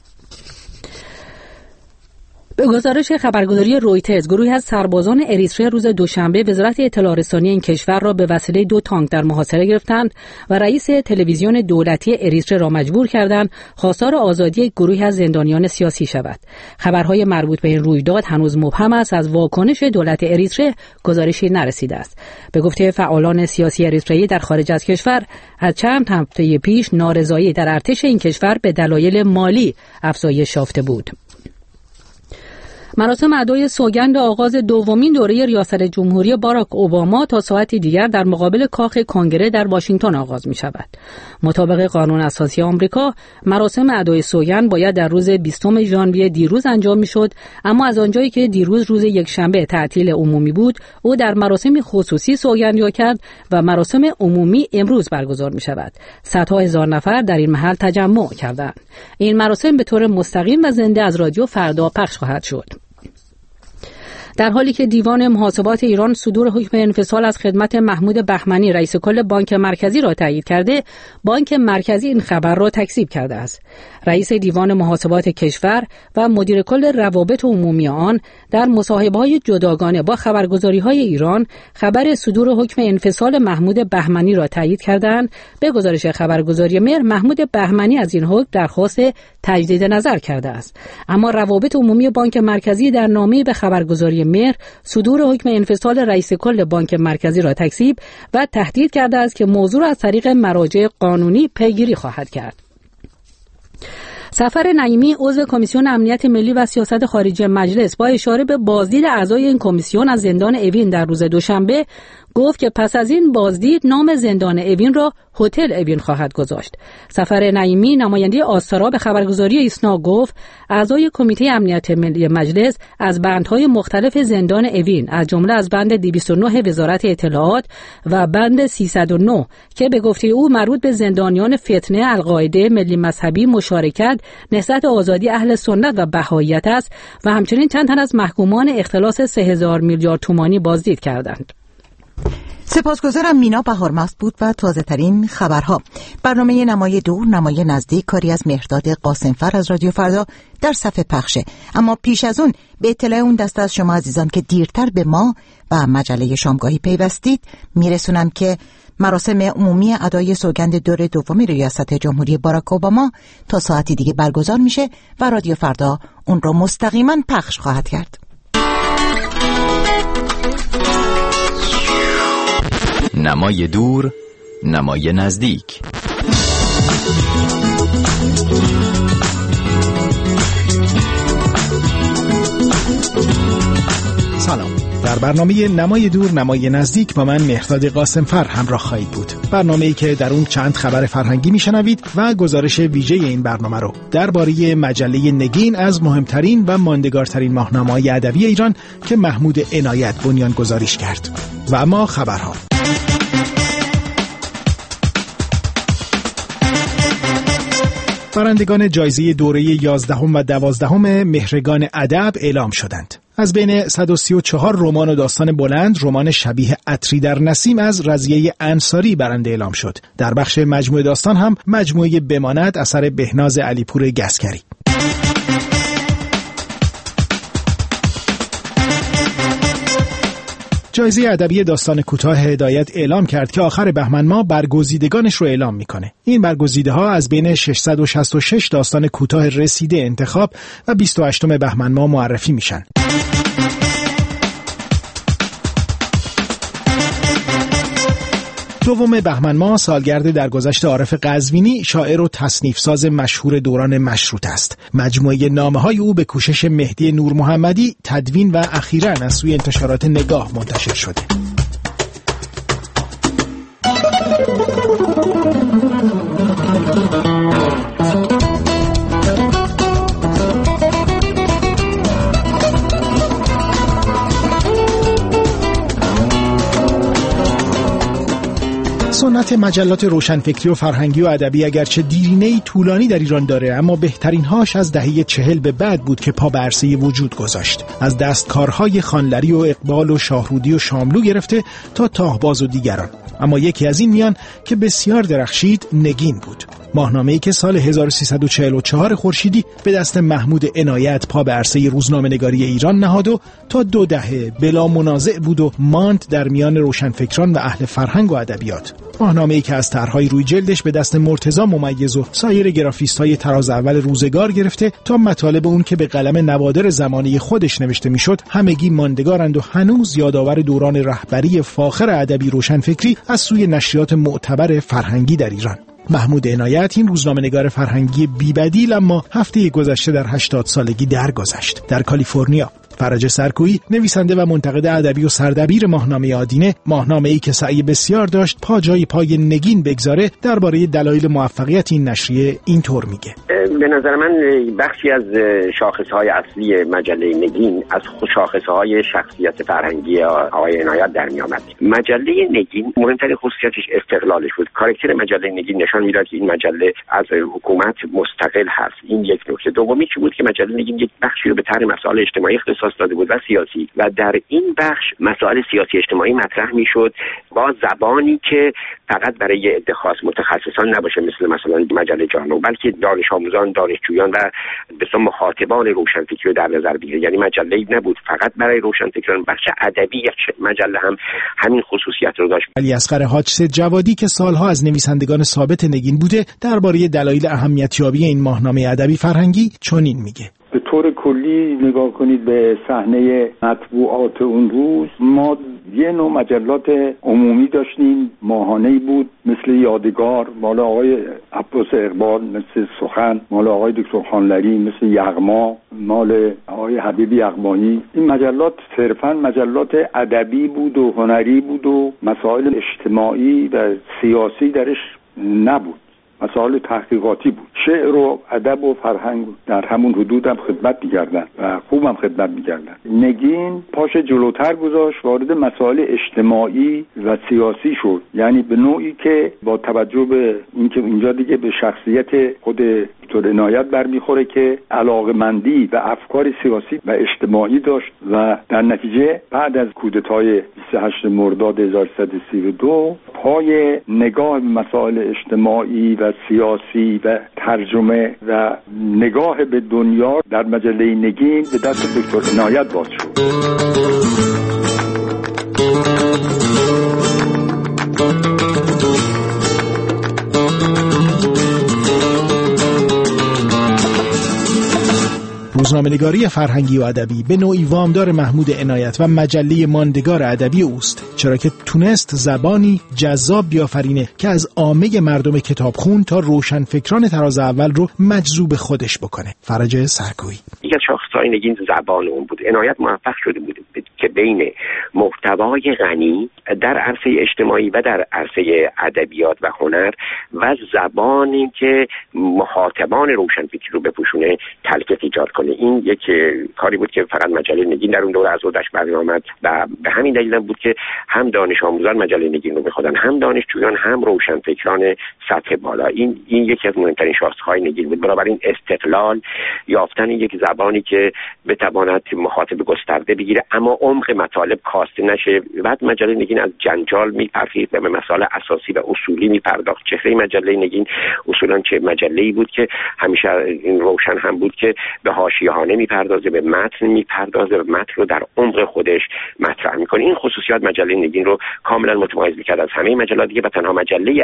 به گزارش خبرگزاری رویترز، گروهی از سربازان اریتره روز دوشنبه وزارت اطلاع رسانی این کشور را به وسیله دو تانک در محاصره گرفتند و رئیس تلویزیون دولتی اریتره را مجبور کردند خواستار آزادی گروهی از زندانیان سیاسی شود. خبرهای مربوط به این رویداد هنوز مبهم است. از واکنش دولت اریتره گزارشی نرسیده است. به گفته فعالان سیاسی اریتره در خارج از کشور، از چند هفته پیش نارضایی در ارتش این کشور به دلایل مالی افزایش یافته بود. مراسم ادای سوگند آغاز دومین دوره ریاست جمهوری باراک اوباما تا ساعتی دیگر در مقابل کاخ کنگره در واشنگتن آغاز می شود. مطابق قانون اساسی آمریکا، مراسم ادای سوگند باید در روز بیستم ژانویه دیروز انجام می شد، اما از آنجایی که دیروز روز یکشنبه تعطیل عمومی بود، او در مراسم خصوصی سوگندی کرد و مراسم عمومی امروز برگزار می شود. صدها هزار نفر در این محل تجمع کردند. این مراسم به طور مستقیم و زنده از رادیو فردا پخش خواهد شد. در حالی که دیوان محاسبات ایران صدور حکم انفصال از خدمت محمود بهمنی رئیس کل بانک مرکزی را تایید کرده، بانک مرکزی این خبر را تکذیب کرده است. رئیس دیوان محاسبات کشور و مدیر کل روابط عمومی آن در مصاحبه‌های جداگانه با خبرگزاری‌های ایران خبر صدور حکم انفصال محمود بهمنی را تایید کردند. به گزارش خبرگزاری مهر، محمود بهمنی از این حکم درخواست تجدید نظر کرده است، اما روابط عمومی بانک مرکزی در نامه‌ای به خبرگزاری مهر صدور حکم انفصال رئیس کل بانک مرکزی را تکذیب و تهدید کرده است که موضوع را از طریق مراجع قانونی پیگیری خواهد کرد. سفر نعیمی، عضو کمیسیون امنیت ملی و سیاست خارجی مجلس، با اشاره به بازدید اعضای این کمیسیون از زندان اوین در روز دوشنبه گفت که پس از این بازدید نام زندان اوین را هتل اوین خواهد گذاشت. سفر نعیمی، نماینده آستارا، به خبرگزاری ایسنا گفت اعضای کمیته امنیت ملی مجلس از بندهای مختلف زندان اوین، از جمله از بند دویست و نه وزارت اطلاعات و بند سیصد و نه که به گفته او مربوط به زندانیان فتنه، القاعده، ملی مذهبی، مشارکت، نهضت آزادی اهل سنت و بهائیت است و همچنین چند تن از محکومان اختلاس سه هزار میلیارد تومانی بازدید کردند.
سپاسگزارم. مینا بهارمست بود و تازه ترین خبرها. برنامه نمای دور نمای نزدیک کاری از مهرداد قاسمفر از رادیو فردا در صفحه پخشه. اما پیش از اون به اطلاع اون دسته از شما عزیزان که دیرتر به ما و مجله شامگاهی پیوستید میرسونم که مراسم عمومی ادای سوگند دور دوم ریاست جمهوری باراک اوباما تا ساعتی دیگه برگزار میشه و رادیو فردا اون رو مستقیما پخش خواهد کرد.
نمای دور نمای نزدیک.
سلام. در برنامه نمای دور نمای نزدیک با من مهرداد قاسمفر همراه خواهید بود. برنامه‌ای که در اون چند خبر فرهنگی میشنوید و گزارش ویژه این برنامه رو درباره مجله نگین از مهمترین و ماندگارترین ماهنامه‌های ادبی ایران که محمود عنایت بنیان گذاریش کرد. و اما خبرها. برندگان جایزه دوره یازدهم و دوازدهم مهرگان ادب اعلام شدند. از بین صد و سی و چهار رمان و داستان بلند، رمان شبیه عطری در نسیم از رضیه انصاری برنده اعلام شد. در بخش مجموعه داستان هم مجموعه بماند اثر بهناز علیپور گسکری. جایزه ادبی داستان کوتاه هدایت اعلام کرد که آخر بهمن ماه برگزیدگانش رو اعلام میکنه. این برگزیده‌ها از بین ششصد و شصت و شش داستان کوتاه رسیده انتخاب و بیست و هشتم بهمن ماه معرفی میشن. دوم بهمن ماه سالگرد درگذشت عارف قزوینی، شاعر و تصنیف ساز مشهور دوران مشروطه است. مجموعه نامه‌های او به کوشش مهدی نور محمدی تدوین و اخیراً از سوی انتشارات نگاه منتشر شده. سنت مجلات روشنفکری و فرهنگی و ادبی اگرچه دیرینه‌ای طولانی در ایران داره، اما بهترین هاش از دهه چهل به بعد بود که پا به عرصه وجود گذاشت. از دستکارهای خانلری و اقبال و شاهرودی و شاملو گرفته تا تاهباز و دیگران. اما یکی از این میان که بسیار درخشید نگین بود. ماهنامه‌ای که سال هزار و سیصد و چهل و چهار خورشیدی به دست محمود عنایت پا به عرصه روزنامه‌نگاری ایران نهاد و تا دو دهه بلا منازع بود و ماند در میان روشنفکران و اهل فرهنگ و ادبیات. ماهنامه‌ای که از طرح‌های روی جلدش به دست مرتضی ممیز و سایر گرافیست‌های تراز اول روزگار گرفته تا مطالب اون که به قلم نوادر زمانه خودش نوشته میشد همگی ماندگارند و هنوز یادآور دوران رهبری فاخر ادبی روشنفکری از سوی نشریات معتبر فرهنگی در ایران. محمود عنایت این روزنامه‌نگار فرهنگی بی‌بدیل اما هفته گذشته در هشتاد سالگی درگذشت. در کالیفرنیا فرج سرکویی، نویسنده و منتقد ادبی و سردبیر ماهنامه آدینه، ماهنامه‌ای که سعی بسیار داشت پا جای پای نگین بگذاره، درباره دلایل موفقیت این نشریه اینطور میگه:
به نظر من بخشی از شاخص‌های اصلی مجله نگین از شاخص‌های شخصیت فرهنگی آقای عنایت در می‌آمد. مجله نگین مهمترین خصوصیتش استقلالش بود. کاراکتر مجله نگین نشان میداد که این مجله از حکومت مستقل هست. این یک نکته. دومی چی بود که مجله نگین یک بخشی رو به طرح مسائل اجتماعی اختصاص داده بود و سیاسی، و در این بخش مسائل سیاسی اجتماعی مطرح میشد با زبانی که فقط برای عده خاص متخصصان نباشه، مثل مثلا مجله جانو، بلکه دانش آموزان، دانشجویان و بسیار مخاطبان روشنفکری رو در نظر بگیره. یعنی مجله نبود فقط برای روشنفکران، بخش ادبی مجله هم همین خصوصیت رو داشت.
علی اصغر حاج‌سید جوادی که سالها از نویسندگان ثابت نگین بوده، درباره دلایل اهمیت‌یابی این ماهنامه ادبی فرهنگی چنین میگه:
به طور کلی نگاه کنید به صحنه مطبوعات اون روز، ما یه نوع مجلات عمومی داشتیم، ماهانه‌ای بود مثل یادگار مال آقای عباس اقبال، مثل سخن مال آقای دکتر خانلری، مثل یغما مال آقای حبیب یغمایی. این مجلات صرفاً مجلات ادبی بود و هنری بود و مسائل اجتماعی و سیاسی درش نبود، مسائل تحقیقاتی بود. شعر و ادب و فرهنگ در همون حدود هم خدمت می‌کردن و خوب هم خدمت می‌کردن. نگین پاش جلوتر گذاشت، وارد مسائل اجتماعی و سیاسی شد، یعنی به نوعی که با توجه به اینکه اینجا دیگه به شخصیت خود دکتر عنایت برمیخوره که علاقه‌مندی و افکار سیاسی و اجتماعی داشت و در نتیجه بعد از کودتای بیست و هشتم مرداد هزار و سیصد و سی و دو پای نگاه به مسائل اجتماعی و سیاسی و ترجمه و نگاه به دنیا در مجله نگین به دست دکتر عنایت باز شد.
روزنامه‌نگاری فرهنگی و ادبی به نوعی وامدار محمود عنایت و مجله ماندگار ادبی اوست، چرا که تونست زبانی جذاب بیافرینه که از عامه مردم کتابخون تا روشنفکران تراز اول رو مجذوب خودش بکنه. فرج سرکویی:
یکی از شاخص‌های نگین زبان اون بود. عنایت موفق شده بود که بین محتوای غنی در عرصه اجتماعی و در عرصه ادبیات و هنر و زبانی که مخاطبان روشنفکری رو بپوشونه تلفیق ایجاد کنه. این یک کاری بود که فقط مجله نگین در اون دوره از خودش برآمد و به همین دلیل هم بود که هم دانش آموزان مجله نگین رو بخوادن، هم دانشجویان، هم روشنفکران سطح بالا. این این یکی از مهمترین شاخص‌های نگین بود. بنابراین استقلال، یافتن یک زبانی که بتواند مخاطب گسترده بگیره اما عمق عمق مطالب کاسته نشه. بعد مجله نگین از جنجال میپرسید و به مسائل اساسی و اصولی میپرداخت. چهره مجله نگین اصولا چه مجله‌ای بود که همیشه این روشن هم بود که به حاشیه‌ها نمیپردازه، به متن میپردازه و متن رو در عمق خودش مطرح میکنه. این خصوصیات مجله نگین رو کاملا متمایز میکرد از همه مجلات دیگه و تنها مجله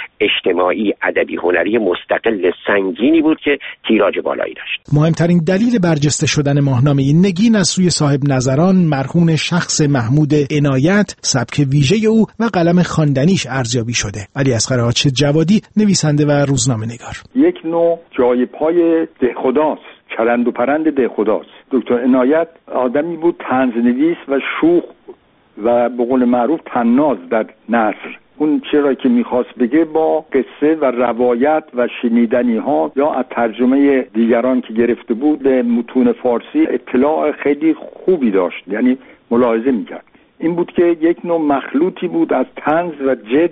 اجتماعی ادبی هنری مستقل سنگینی بود که تیراژ بالایی داشت.
مهمترین دلیل برجسته شدن ماهنامه نگین از سوی صاحب نظران مرهون شخص محمود عنایت، سبک ویژه او و قلم خواندنیش ارزیابی شده. علیاصغر حاج جوادی، نویسنده و روزنامه‌نگار: یک نوع جای پای دهخداست، چرند و پرند دهخداست. دکتر عنایت آدمی بود طنزنویس و شوخ و به قول معروف طناز در نثر. اون چرا که میخواست بگه با قصه و روایت و شنیدنی ها یا از ترجمه دیگران که گرفته بود به متون فارسی اطلاع خیلی خوبی داشت، یعنی ملاحظه میکرد. این بود که یک نوع مخلوطی بود از طنز و جد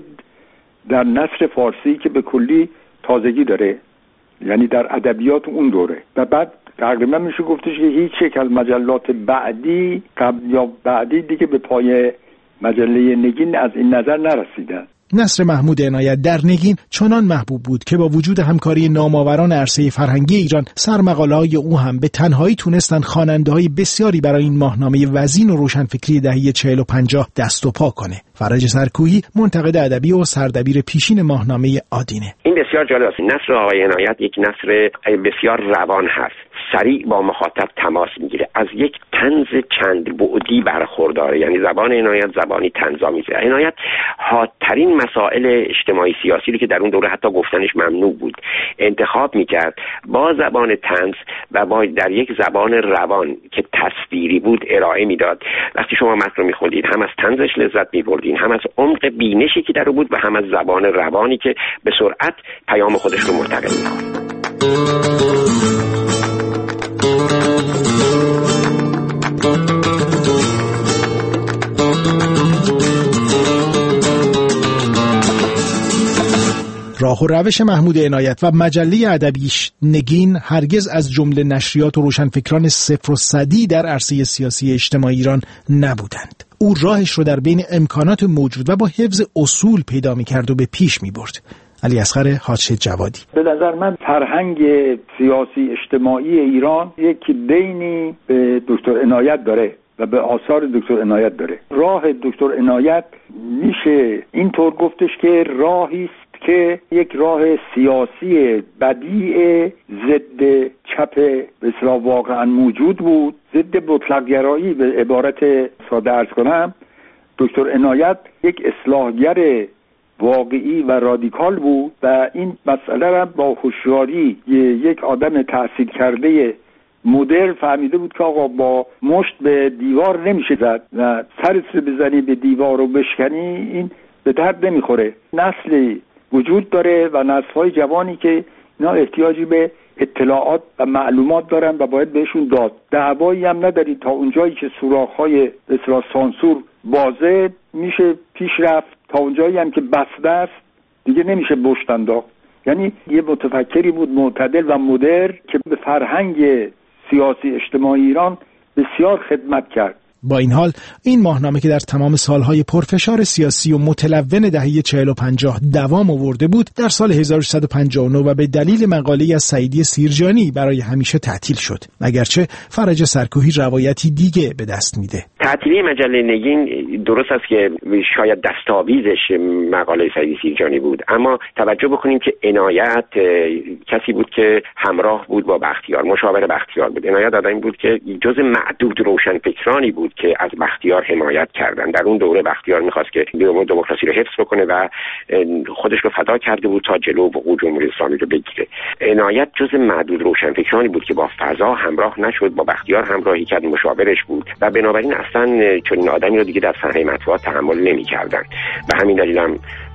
در نثر فارسی که به کلی تازگی داره، یعنی در ادبیات اون دوره. و بعد تقریبا میشه گفتش که هیچ یک از مجلات بعدی قبل یا بعدی دیگه به پای مجله نگین از این نظر نرسیدن. نثر محمود عنایت در نگین چنان محبوب بود که با وجود همکاری نامآوران عرصه فرهنگی ایران، سرمقاله‌های او هم به تنهایی تونستن خواننده‌های بسیاری برای این ماهنامه وزین و روشنفکری دهه چهل و پنجاه دست و پا کنه. فرج سرکویی، منتقد ادبی و سردبیر پیشین ماهنامه آدینه:
این بسیار جالب است. نثر آقای عنایت یک نثر بسیار روان هست، سریع با مخاطب تماس میگیره، از یک طنز چند بعدی برخورداره، یعنی زبان عنایت زبانی طنزآمیزه. عنایت حادترین مسائل اجتماعی سیاسی که در اون دوره حتی گفتنش ممنوع بود انتخاب میکرد، با زبان طنز و با در یک زبان روان که تصویری بود ارائه میداد. وقتی شما متن رو میخوندید هم از طنزش لذت میبردین، هم از عمق بینشی که در بود و هم از زبان روانی که به سرعت پیام خودش رو منتقل میکنه.
راه و روش محمود عنایت و مجله ادبیش نگین هرگز از جمله نشریات و روشنفکران صفر و صدی در عرصه سیاسی اجتماعی ایران نبودند. او راهش رو در بین امکانات موجود و با حفظ اصول پیدا می‌کرد و به پیش می‌برد. علیاصغر حاج جوادی:
به نظر من فرهنگ سیاسی اجتماعی ایران یک دینی به دکتر عنایت داره و به آثار دکتر عنایت داره. راه دکتر عنایت میشه اینطور گفتش که راهی است که یک راه سیاسی بدیع ضد چپ به اصطلاح واقعا موجود بود، ضد مطلق‌گرایی. به عبارت ساده عرض کنم، دکتر عنایت یک اصلاحگر واقعی و رادیکال بود و این مسئله را با هوشیاری یک آدم تحصیل کرده مدرن فهمیده بود که آقا با مشت به دیوار نمیشه زد و سرت بزنی به دیوار و بشکنی این به درد نمیخوره. نسلی وجود داره و نسل‌های جوانی که اینا احتیاجی به اطلاعات و معلومات دارن و باید بهشون داد. دعوایی هم نداری تا اونجایی که سوراخ‌های اصلاح سانسور بازه میشه پیش رفت، تا اونجایی هم که بسته است دیگه نمیشه بشت انداخت. یعنی یه متفکری بود معتدل و مدرن که به فرهنگ سیاسی اجتماعی ایران بسیار خدمت کرد.
با این حال این ماهنامه که در تمام سالهای پرفشار سیاسی و متلون دهه چهل و پنجاه دوام آورده بود، در سال هزار و سیصد و پنجاه و نه و به دلیل مقاله‌ای از سعیدی سیرجانی برای همیشه تعطیل شد. اگرچه فرج سرکوهی روایتی دیگه به دست میده.
تعطیلی مجله نگین درست است که شاید دستاویزش مقاله سعیدی سیرجانی بود، اما توجه بکنیم که عنایت کسی بود که همراه بود با بختیار، مشاور بختیار بود. عنایت آدمی بود که جز معدود روشنفکرانی بود که از بختیار حمایت کردن. در اون دوره بختیار می‌خواست که دموکراسی رو حفظ بکنه و خودش رو فدا کرده بود تا جلو وقوع جمهوری اسلامی رو بگیره. عنایت جز معدود روشنفکرانی بود که با فضا همراه نشد، با بختیار همراهی کرد، مشاورش بود و بنابراین اصلا چنین آدمی رو دیگه در صحنه مطبوعات تحمل نمی‌کردن. به همین دلیل هم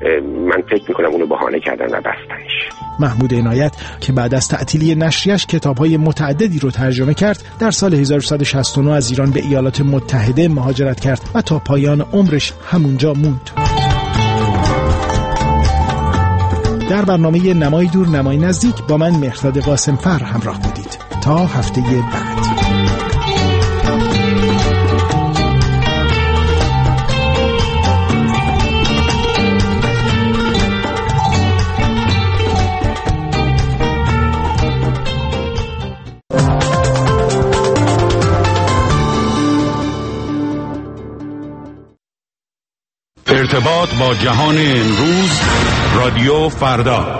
من فکر می‌کنم اونو بهانه کردن و بستنش.
محمود عنایت که بعد از تعطیلی نشریه‌اش کتاب‌های متعددی رو ترجمه کرد، در سال هزار و سیصد و شصت و نه از ایران به ایالات متحده مهاجرت کرد و تا پایان عمرش همونجا موند. در برنامه نمای دور نمای نزدیک با من مهرداد قاسمفر همراه بودید. تا هفته بعد.
ارتباط با جهان امروز، رادیو فردا.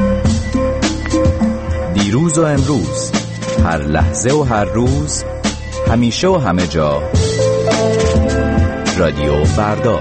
دیروز و امروز، هر لحظه و هر روز همیشه و همه جا رادیو فردا.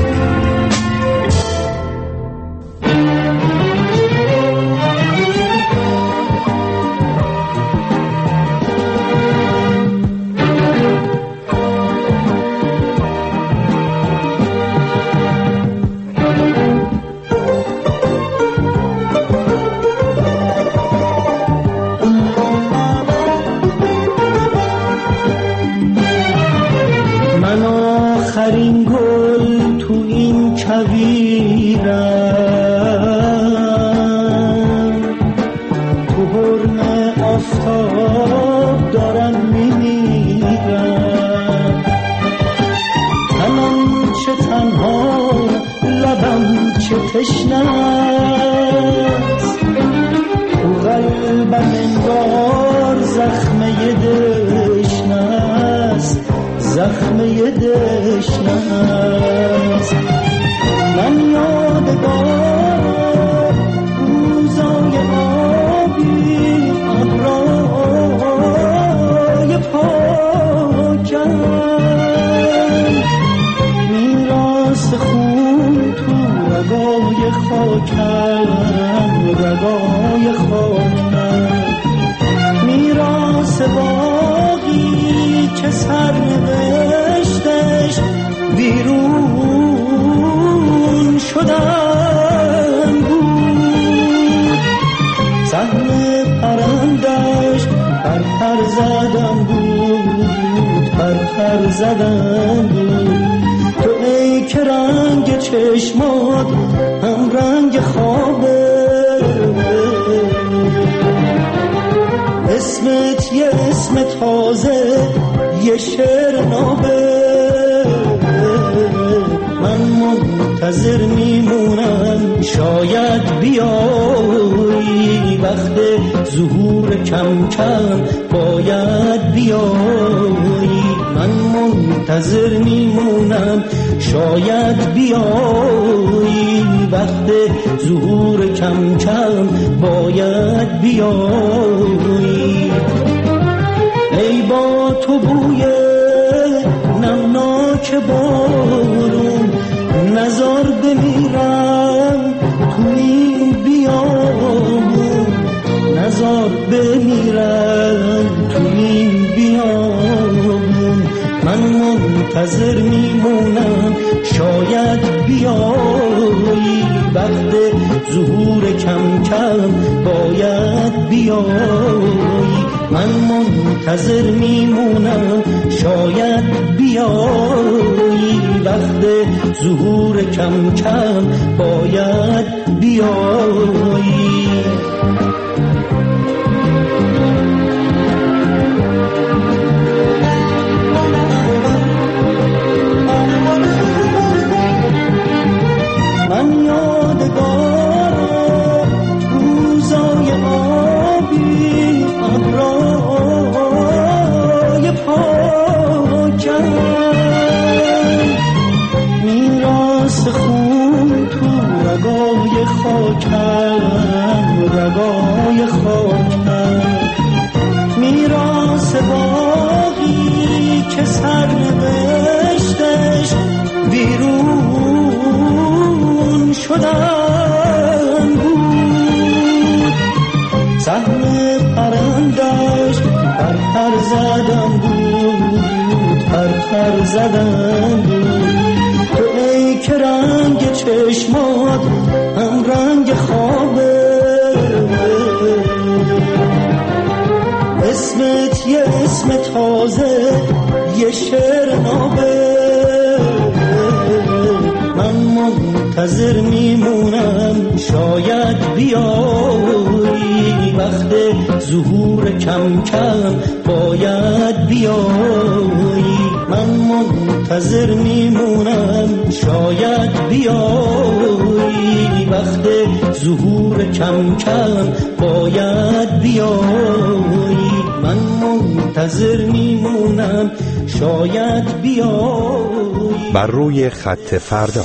بر روی خط فردا.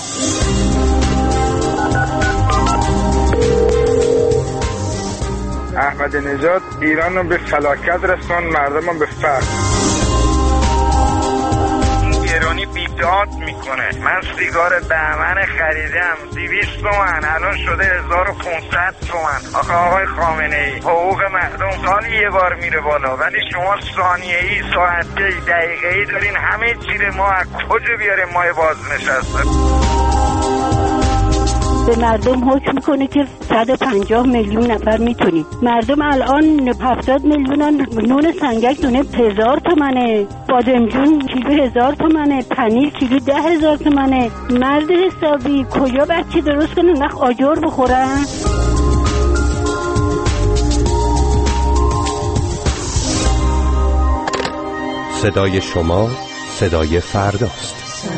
احمدی نژاد ایران رو به فلاکت رسون، مردم رو به فقر. ایرانی بیداد میکنه. من سیگار بهمن خریدم دویست تومن، الان شده هزار و پانصد تومن. آخه آقای خامنه ای، حقوق مردم سالی یه بار میره بالا، ولی شما ثانیه ای، ساعته ای، دقیقه ای دارین همه چیز. ما از کجا بیاریم مای بازنشسته؟
به مردم حکم کنه که صد و پنجاه میلیون نفر میتونیم. مردم الان هفتاد میلیونن. نون سنگک دونه هزار تومنه، بادمجون کیلو هزار تومنه، پنیر کیلو ده هزار تومنه. مرد حسابی کجا بچه درست کنه نخ آجر بخورن؟
صدای شما صدای فرداست.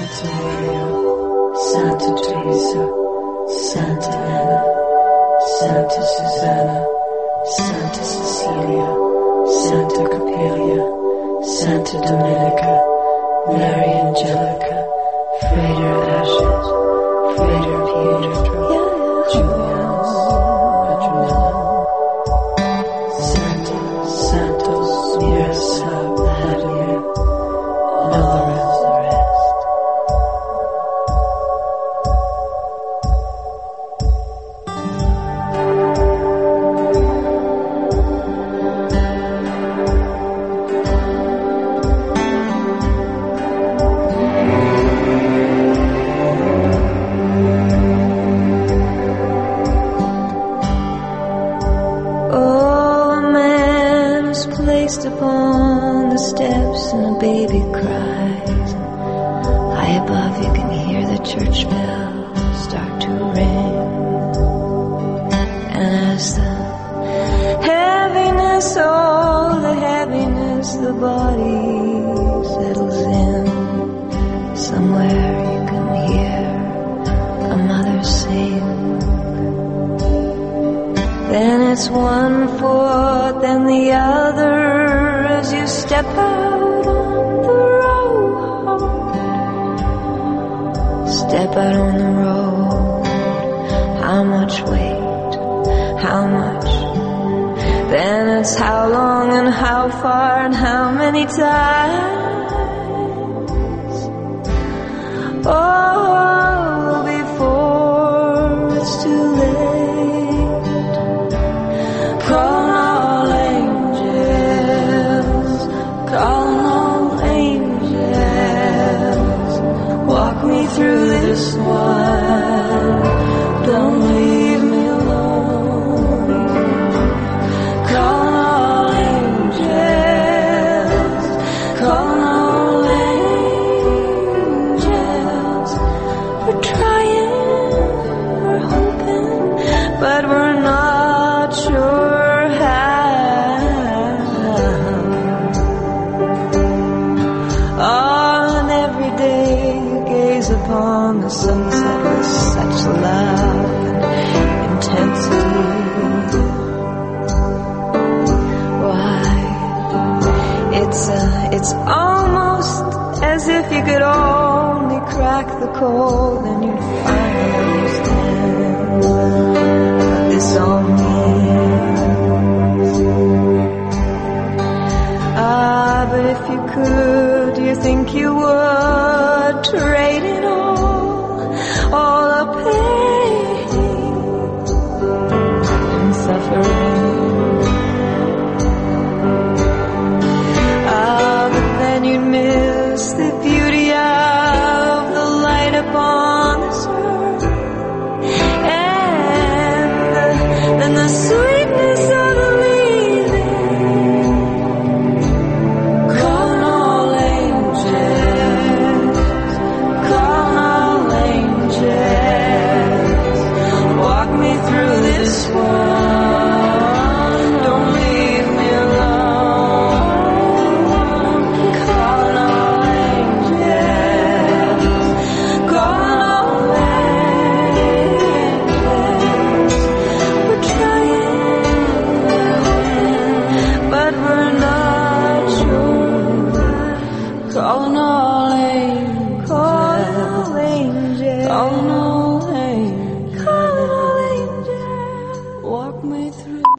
Santa Teresa, Santa Anna, Santa Susanna, Santa Cecilia, Santa Capelia, Santa Domenica, Mary Angelica, Frater Ashes, Frater Pietro, Julius, Petronella, Santa, Santos, Mirasab, Vladimir, and all the rest. Upon the steps and a baby cries. High above you can hear the church bells start to ring. And as the heaviness, oh the heaviness, the body settles in, somewhere you can hear a mother sing. Then it's one foot, then the other, as you step out on the road. Step out on the road. How much weight? How much? Then it's how long and how far and how many times. Oh, before it's too late. Call all angels, call all angels, walk me through this one, don't leave me alone. Call all angels, call all angels. We're trying, we're hoping, but we're not sure how. On every day you gaze upon the sunset with such love and intensity. Why, it's uh, it's almost as if you could only crack the code, then you'd finally understand what this all means. Ah, but if you could, do you think you would trade it all?